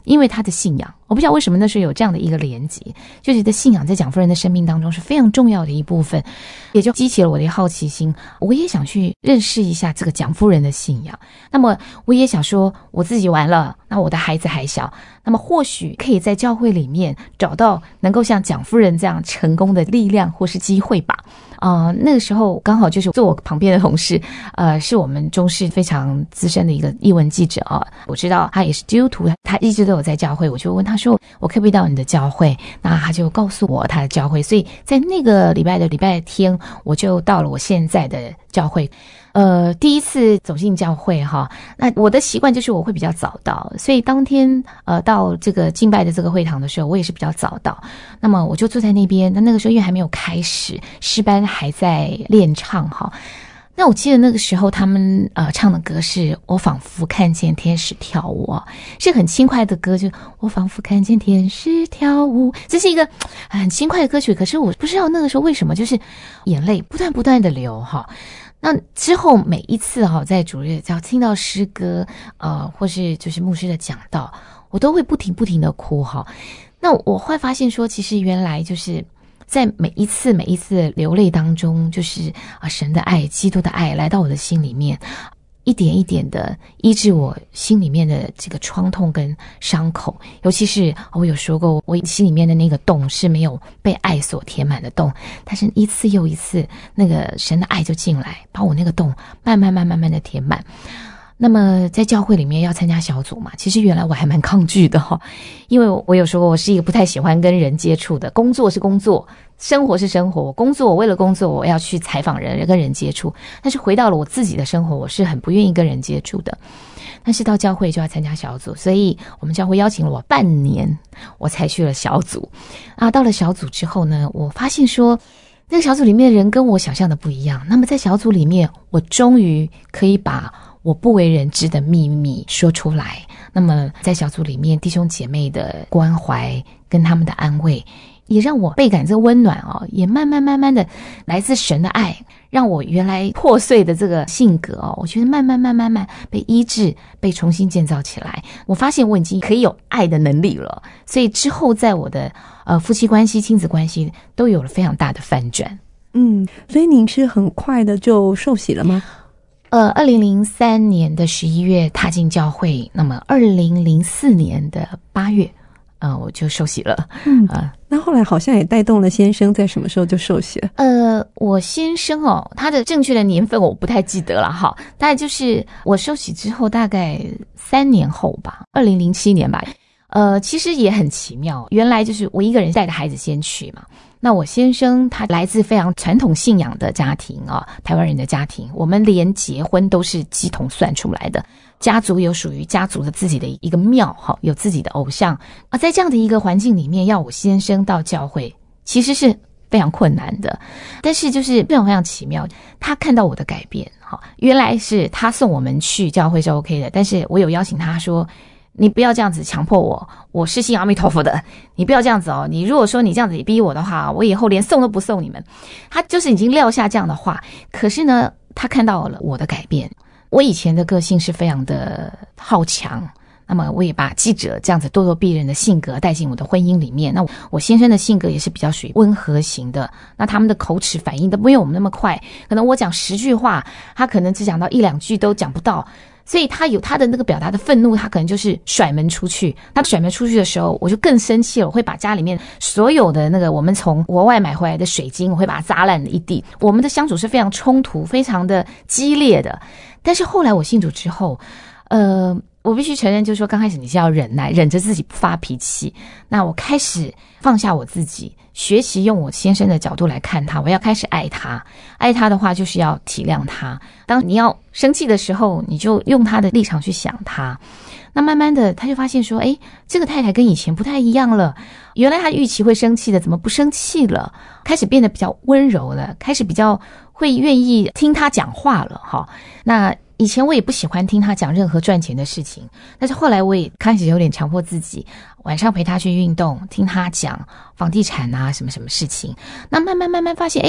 因为他的信仰，我不知道为什么那时候有这样的一个连结，就觉得信仰在蒋夫人的生命当中是非常重要的一部分，也就激起了我的好奇心，我也想去认识一下这个蒋夫人的信仰。那么我也想说，我自己完了，那我的孩子还小，那么或许可以在教会里面找到能够像蒋夫人这样成功的力量或是机会吧。呃，那个时候刚好就是坐我旁边的同事，呃，是我们中视非常资深的一个艺文记者啊。我知道他也是基督徒，他一直都有在教会，我就问他说，我可不可以到你的教会？那他就告诉我他的教会，所以在那个礼拜的礼拜天，我就到了我现在的教会。呃，第一次走进教会哈，那我的习惯就是我会比较早到，所以当天呃到这个敬拜的这个会堂的时候，我也是比较早到。那么我就坐在那边，那那个时候因为还没有开始，诗班还在练唱哈。那我记得那个时候他们呃唱的歌是我仿佛看见天使跳舞啊，是很轻快的歌，就我仿佛看见天使跳舞，这是一个很轻快的歌曲。可是我不知道那个时候为什么就是眼泪不断不断的流哈。那之后每一次哈，在主日只要听到诗歌，呃，或是就是牧师的讲道，我都会不停不停的哭哈。那我会发现说，其实原来就是在每一次每一次的流泪当中，就是啊，神的爱、基督的爱来到我的心里面，一点一点的医治我心里面的这个创痛跟伤口。尤其是我有说过，我心里面的那个洞是没有被爱所填满的洞，但是一次又一次那个神的爱就进来，把我那个洞慢慢慢慢慢的填满。那么在教会里面要参加小组嘛，其实原来我还蛮抗拒的哈、哦，因为我有说过我是一个不太喜欢跟人接触的，工作是工作，生活是生活，我工作我为了工作我要去采访人跟人接触，但是回到了我自己的生活，我是很不愿意跟人接触的。但是到教会就要参加小组，所以我们教会邀请了我半年，我才去了小组啊。到了小组之后呢，我发现说那个小组里面的人跟我想象的不一样。那么在小组里面，我终于可以把我不为人知的秘密说出来。那么在小组里面弟兄姐妹的关怀跟他们的安慰，也让我倍感这个温暖哦，也慢慢慢慢的来自神的爱，让我原来破碎的这个性格哦，我觉得慢慢慢慢慢被医治，被重新建造起来。我发现我已经可以有爱的能力了，所以之后在我的呃夫妻关系、亲子关系都有了非常大的翻转。 嗯，所以您是很快的就受洗了吗？ 呃，二零零三年的十一月踏进教会，那么二零零四年的八月，呃，我就受洗了。嗯啊、呃， 那后来好像也带动了先生，在什么时候就受洗了？ 呃，我先生哦，他的正确的年份我不太记得了哈，大概就是我受洗之后大概三年后吧，二零零七年吧。呃，其实也很奇妙，原来就是我一个人带着孩子先去嘛。那我先生他来自非常传统信仰的家庭啊，台湾人的家庭，我们连结婚都是乩童算出来的，家族有属于家族的自己的一个庙哈，有自己的偶像啊，在这样的一个环境里面，要我先生到教会，其实是非常困难的。但是就是非常非常奇妙，他看到我的改变哈，原来是他送我们去教会是 OK 的，但是我有邀请他说，你不要这样子强迫我，我是信阿弥陀佛的，你不要这样子哦，你如果说你这样子逼我的话，我以后连送都不送你们。他就是已经撂下这样的话，可是呢，他看到了我的改变。我以前的个性是非常的好强，那么我也把记者这样子咄咄逼人的性格带进我的婚姻里面。那我先生的性格也是比较属于温和型的，那他们的口齿反应都没有我们那么快，可能我讲十句话，他可能只讲到一两句都讲不到，所以他有他的那个表达的愤怒，他可能就是甩门出去。他甩门出去的时候，我就更生气了，我会把家里面所有的那个我们从国外买回来的水晶，我会把它砸烂一地。我们的相处是非常冲突，非常的激烈的。但是后来我信主之后，呃，我必须承认，就是说刚开始你是要忍耐，忍着自己不发脾气。那我开始放下我自己，学习用我先生的角度来看他，我要开始爱他。爱他的话，就是要体谅他。当你要生气的时候，你就用他的立场去想他。那慢慢的，他就发现说，诶，这个太太跟以前不太一样了。原来他预期会生气的，怎么不生气了？开始变得比较温柔了，开始比较会愿意听他讲话了哈。那以前我也不喜欢听他讲任何赚钱的事情，但是后来我也开始有点强迫自己，晚上陪他去运动，听他讲房地产啊什么什么事情。那慢慢慢慢发现，诶，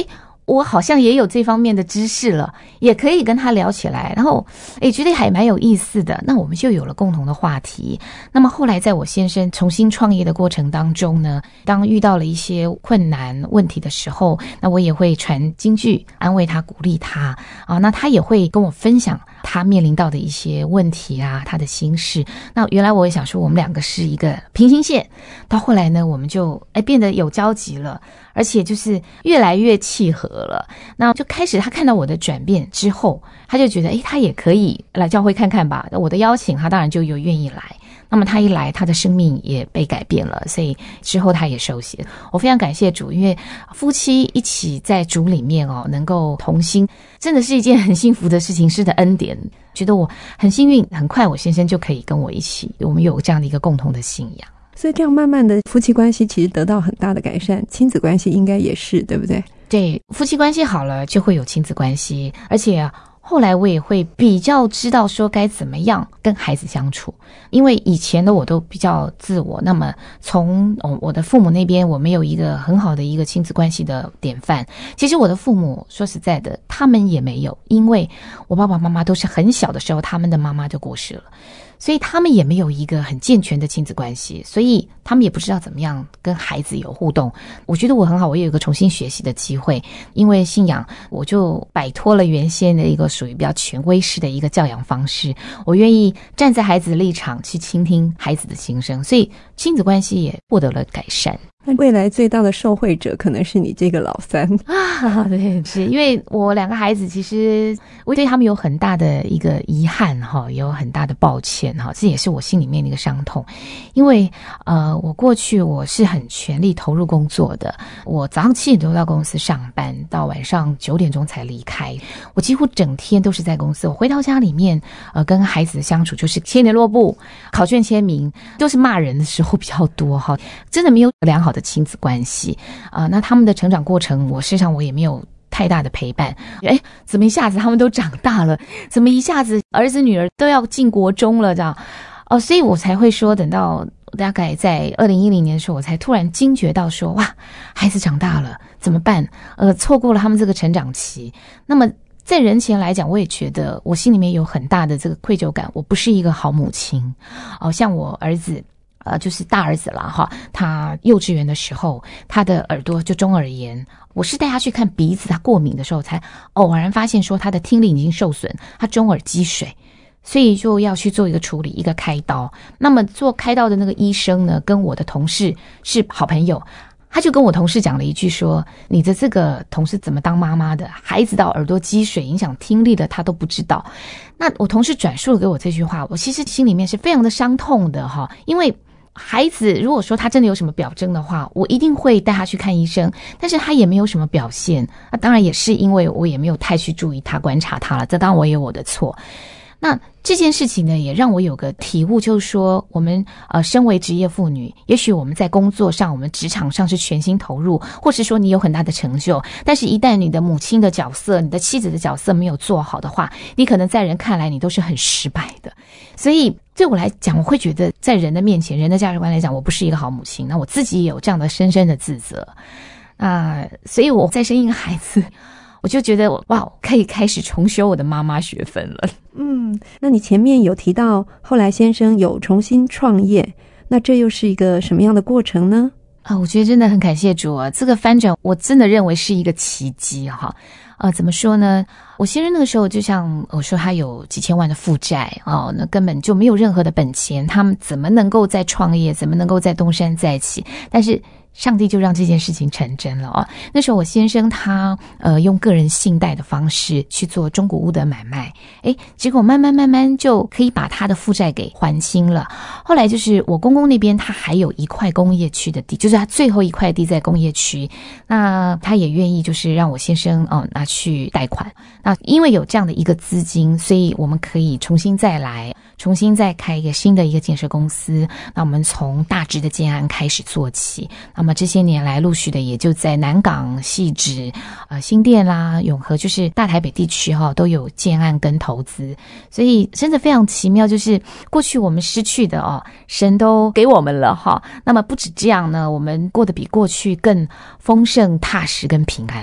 我好像也有这方面的知识了，也可以跟他聊起来，然后诶觉得还蛮有意思的，那我们就有了共同的话题。那么后来在我先生重新创业的过程当中呢，当遇到了一些困难问题的时候，那我也会传金句安慰他鼓励他啊，那他也会跟我分享他面临到的一些问题啊，他的心事。那原来我也想说我们两个是一个平行线，到后来呢我们就哎变得有交集了，而且就是越来越契合了。那就开始他看到我的转变之后，他就觉得诶他也可以来教会看看吧，我的邀请他当然就有愿意来。那么他一来，他的生命也被改变了，所以之后他也受洗。我非常感谢主，因为夫妻一起在主里面哦，能够同心，真的是一件很幸福的事情，是的恩典。觉得我很幸运，很快我先生就可以跟我一起，我们有这样的一个共同的信仰。 所以这样慢慢的夫妻关系其实得到很大的改善，亲子关系应该也是，对不对？ 对，夫妻关系好了就会有亲子关系，而且后来我也会比较知道说该怎么样跟孩子相处，因为以前的我都比较自我，那么从我的父母那边我没有一个很好的一个亲子关系的典范。其实我的父母说实在的他们也没有，因为我爸爸妈妈都是很小的时候他们的妈妈就过世了，所以他们也没有一个很健全的亲子关系，所以他们也不知道怎么样跟孩子有互动。我觉得我很好，我也有一个重新学习的机会，因为信仰我就摆脱了原先的一个属于比较权威式的一个教养方式，我愿意站在孩子的立场去倾听孩子的心声，所以亲子关系也获得了改善。 那未来最大的受惠者可能是你这个老三啊，对，是因为我两个孩子其实我对他们有很大的一个遗憾哈，有很大的抱歉哈，这也是我心里面的一个伤痛。因为呃，我过去我是很全力投入工作的，我早上七点多到公司上班，到晚上九点钟才离开，我几乎整天都是在公司。我回到家里面，呃，跟孩子的相处就是签联络簿、考卷签名，都是骂人的时候比较多哈，真的没有良好的亲子关系啊、呃。那他们的成长过程，我事实上我也没有太大的陪伴。诶，怎么一下子他们都长大了？怎么一下子儿子女儿都要进国中了？这样哦，所以我才会说，等到大概在二零一零年的时候，我才突然惊觉到说，哇，孩子长大了怎么办？呃，错过了他们这个成长期。那么在人前来讲，我也觉得我心里面有很大的这个愧疚感，我不是一个好母亲。哦，像我儿子。呃，就是大儿子啦哈，他幼稚园的时候，他的耳朵就中耳炎，我是带他去看鼻子，他过敏的时候，才偶然发现说他的听力已经受损，他中耳积水，所以就要去做一个处理，一个开刀。那么做开刀的那个医生呢，跟我的同事是好朋友，他就跟我同事讲了一句说，你的这个同事怎么当妈妈的，孩子到耳朵积水影响听力的他都不知道。那我同事转述了给我这句话，我其实心里面是非常的伤痛的哈，因为孩子如果说他真的有什么表征的话，我一定会带他去看医生，但是他也没有什么表现，那当然也是因为我也没有太去注意他观察他了，这当然我也有我的错。那这件事情呢，也让我有个体悟，就是说我们呃，身为职业妇女，也许我们在工作上，我们职场上是全心投入，或是说你有很大的成就，但是一旦你的母亲的角色，你的妻子的角色没有做好的话，你可能在人看来你都是很失败的。所以对我来讲，我会觉得在人的面前，人的价值观来讲，我不是一个好母亲，那我自己也有这样的深深的自责啊、呃，所以我再生一个孩子，我就觉得哇，可以开始重修我的妈妈学分了。 嗯，那你前面有提到后来先生有重新创业，那这又是一个什么样的过程呢？ 啊，我觉得真的很感谢主啊，这个翻转我真的认为是一个奇迹哈。呃，怎么说呢？我先生那个时候就像我说，他有几千万的负债哦，那根本就没有任何的本钱，他们怎么能够再创业，怎么能够再东山再起？但是上帝就让这件事情成真了哦。那时候我先生他呃用个人信贷的方式去做中古屋的买卖，诶，结果慢慢慢慢就可以把他的负债给还清了。后来就是我公公那边他还有一块工业区的地，就是他最后一块地在工业区，那他也愿意就是让我先生哦拿去贷款。那因为有这样的一个资金，所以我们可以重新再来。重新再开一个新的一个建设公司，那我们从大致的建案开始做起。那么这些年来陆续的也就在南港、汐止、呃新店啦、永和，就是大台北地区哈、哦、都有建案跟投资。所以真的非常奇妙，就是过去我们失去的哦，神都给我们了哈、哦。那么不止这样呢，我们过得比过去更丰盛、踏实跟平安。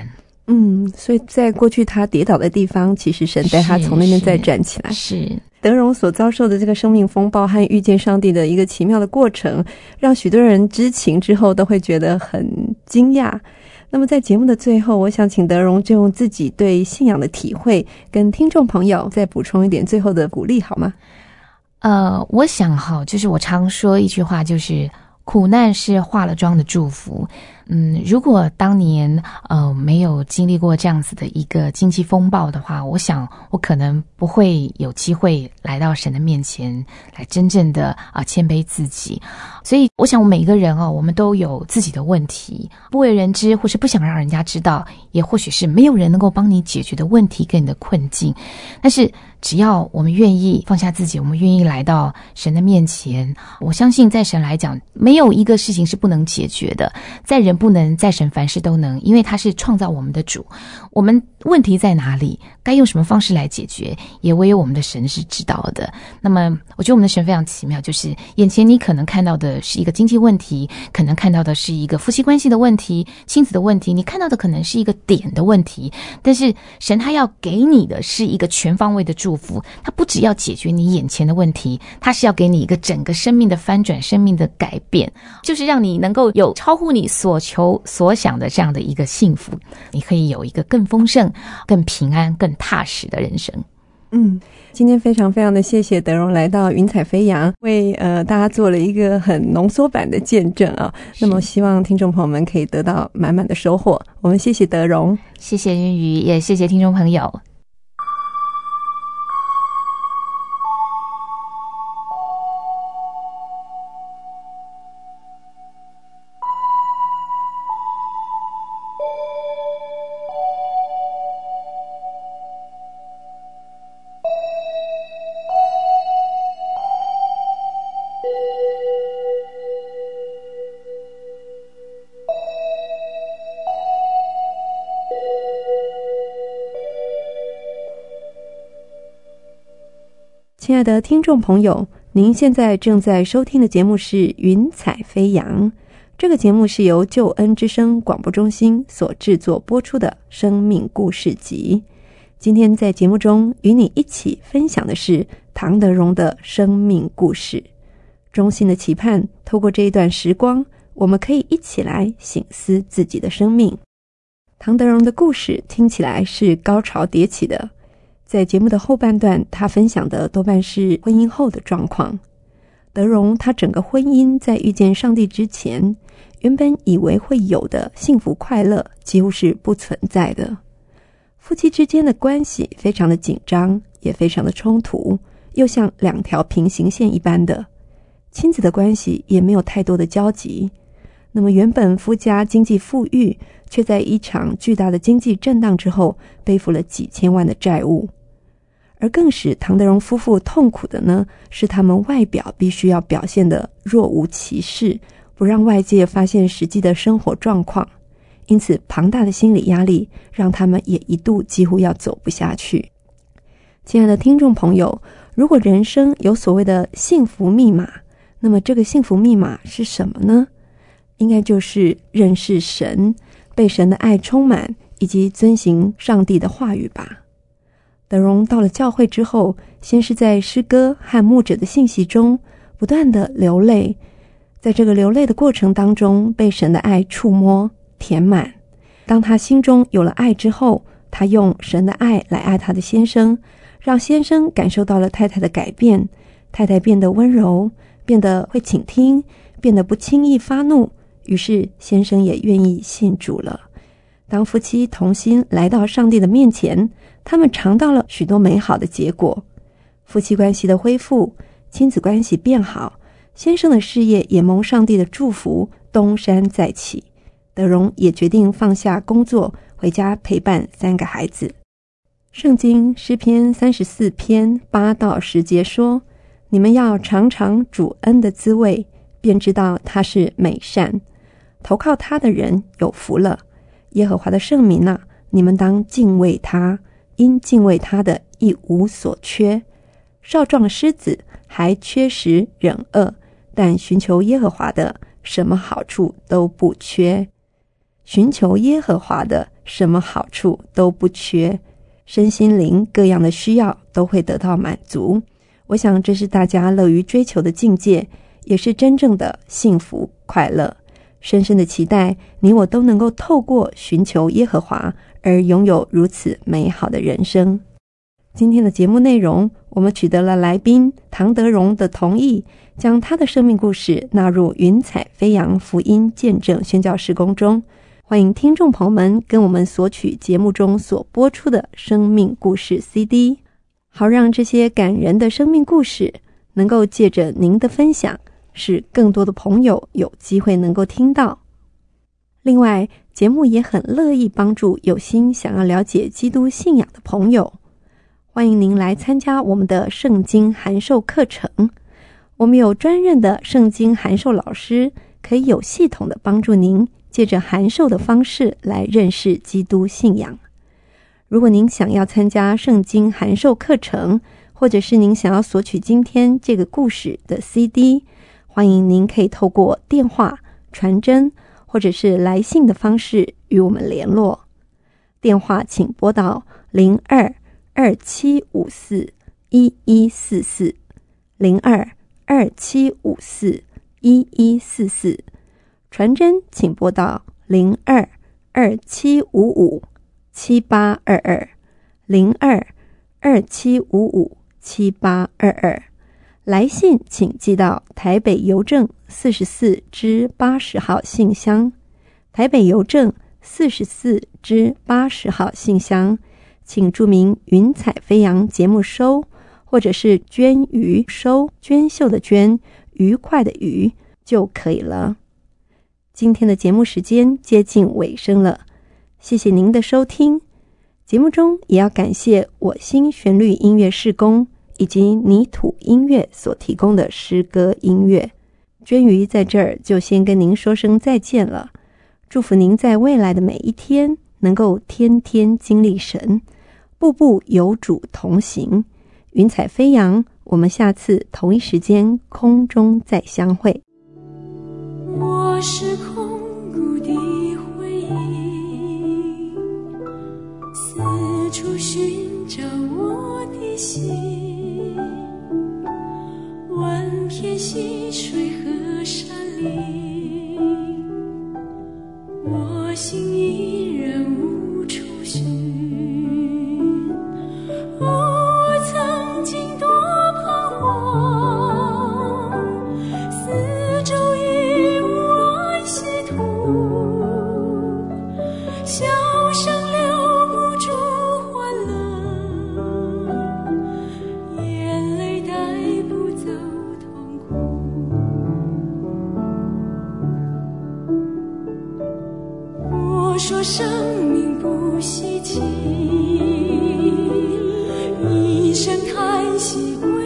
嗯，所以在过去他跌倒的地方，其实神带他从那边再站起来。 是德荣所遭受的这个生命风暴和遇见上帝的一个奇妙的过程，让许多人知情之后都会觉得很惊讶。那么在节目的最后，我想请德荣就用自己对信仰的体会跟听众朋友再补充一点最后的鼓励好吗？ 呃，我想哈，就是我常说一句话，就是苦难是化了妆的祝福。嗯，如果当年呃没有经历过这样子的一个经济风暴的话，我想我可能不会有机会来到神的面前，来真正的啊、呃、谦卑自己。所以我想我每一个人哦，我们都有自己的问题，不为人知，或是不想让人家知道，也或许是没有人能够帮你解决的问题跟你的困境。但是只要我们愿意放下自己，我们愿意来到神的面前，我相信在神来讲，没有一个事情是不能解决的，在人不能，在神凡事都能，因为他是创造我们的主。我们问题在哪里，该用什么方式来解决，也唯有我们的神是知道的。那么我觉得我们的神非常奇妙，就是眼前你可能看到的是一个经济问题，可能看到的是一个夫妻关系的问题，亲子的问题，你看到的可能是一个点的问题，但是神他要给你的是一个全方位的祝福。他不只要解决你眼前的问题，他是要给你一个整个生命的翻转，生命的改变，就是让你能够有超乎你所求所想的这样的一个幸福，你可以有一个更丰盛、更平安、更踏实的人生。 嗯，今天非常非常的谢谢德荣来到云彩飞扬，为呃大家做了一个很浓缩版的见证啊。那么希望听众朋友们可以得到满满的收获。我们谢谢德荣， 谢谢云瑜，也谢谢听众朋友。 亲爱的听众朋友，您现在正在收听的节目是云彩飞扬。这个节目是由救恩之声广播中心所制作播出的生命故事集。今天在节目中与你一起分享的是唐德荣的生命故事。衷心的期盼，透过这一段时光，我们可以一起来省思自己的生命。唐德荣的故事听起来是高潮迭起的，在节目的后半段，他分享的多半是婚姻后的状况。德荣他整个婚姻在遇见上帝之前，原本以为会有的幸福快乐几乎是不存在的。夫妻之间的关系非常的紧张，也非常的冲突，又像两条平行线一般的。亲子的关系也没有太多的交集。那么原本夫家经济富裕，却在一场巨大的经济震荡之后，背负了几千万的债务。而更使唐德荣夫妇痛苦的呢，是他们外表必须要表现得若无其事，不让外界发现实际的生活状况。因此庞大的心理压力让他们也一度几乎要走不下去。亲爱的听众朋友，如果人生有所谓的幸福密码，那么这个幸福密码是什么呢？应该就是认识神，被神的爱充满，以及遵行上帝的话语吧。德荣到了教会之后，先是在诗歌和牧者的信息中不断的流泪，在这个流泪的过程当中，被神的爱触摸填满。当他心中有了爱之后，他用神的爱来爱他的先生，让先生感受到了太太的改变，太太变得温柔，变得会倾听，变得不轻易发怒，于是先生也愿意信主了。当夫妻同心来到上帝的面前，他们尝到了许多美好的结果，夫妻关系的恢复，亲子关系变好，先生的事业也蒙上帝的祝福，东山再起。德荣也决定放下工作，回家陪伴三个孩子。圣经诗篇三十四篇八到十节说，你们要尝尝主恩的滋味，便知道他是美善，投靠他的人有福了。耶和华的圣民啊，你们当敬畏他，因敬畏他的一无所缺。少壮狮子还缺食忍饿，但寻求耶和华的什么好处都不缺。寻求耶和华的什么好处都不缺，身心灵各样的需要都会得到满足。我想这是大家乐于追求的境界，也是真正的幸福快乐。深深的期待你我都能够透过寻求耶和华而拥有如此美好的人生。今天的节目内容，我们取得了来宾唐德荣的同意，将他的生命故事纳入云彩飞扬福音见证宣教事工中。欢迎听众朋友们跟我们索取节目中所播出的生命故事 C D， 好让这些感人的生命故事能够借着您的分享，使更多的朋友有机会能够听到。另外，节目也很乐意帮助有心想要了解基督信仰的朋友。欢迎您来参加我们的圣经函授课程，我们有专任的圣经函授老师，可以有系统的帮助您借着函授的方式来认识基督信仰。如果您想要参加圣经函授课程，或者是您想要索取今天这个故事的 C D， 欢迎您可以透过电话、传真或者是来信的方式与我们联络。电话请拨到零二二七五四一一四四 零二二七五四一一四四，传真请拨到零二二七五五七八二二 零二二七五五七八二二，来信请寄到台北邮政四十四支八十号信箱，台北邮政四十四支八十号信箱，请注明云彩飞扬节目收，或者是捐鱼收，娟秀的娟，愉快的愉就可以了。今天的节目时间接近尾声了，谢谢您的收听。节目中也要感谢我心旋律音乐事工以及泥土音乐所提供的诗歌音乐。娟瑜在这儿就先跟您说声再见了，祝福您在未来的每一天能够天天经历神，步步有主同行。云彩飞扬，我们下次同一时间空中再相会。 我是空谷的回忆，四处寻找我的心，万片溪水和山林，我心依然无处寻。我曾经多彷徨，四周已无安息土，笑声留不住欢乐，眼泪带不走痛苦。我说生命不稀奇，一声叹息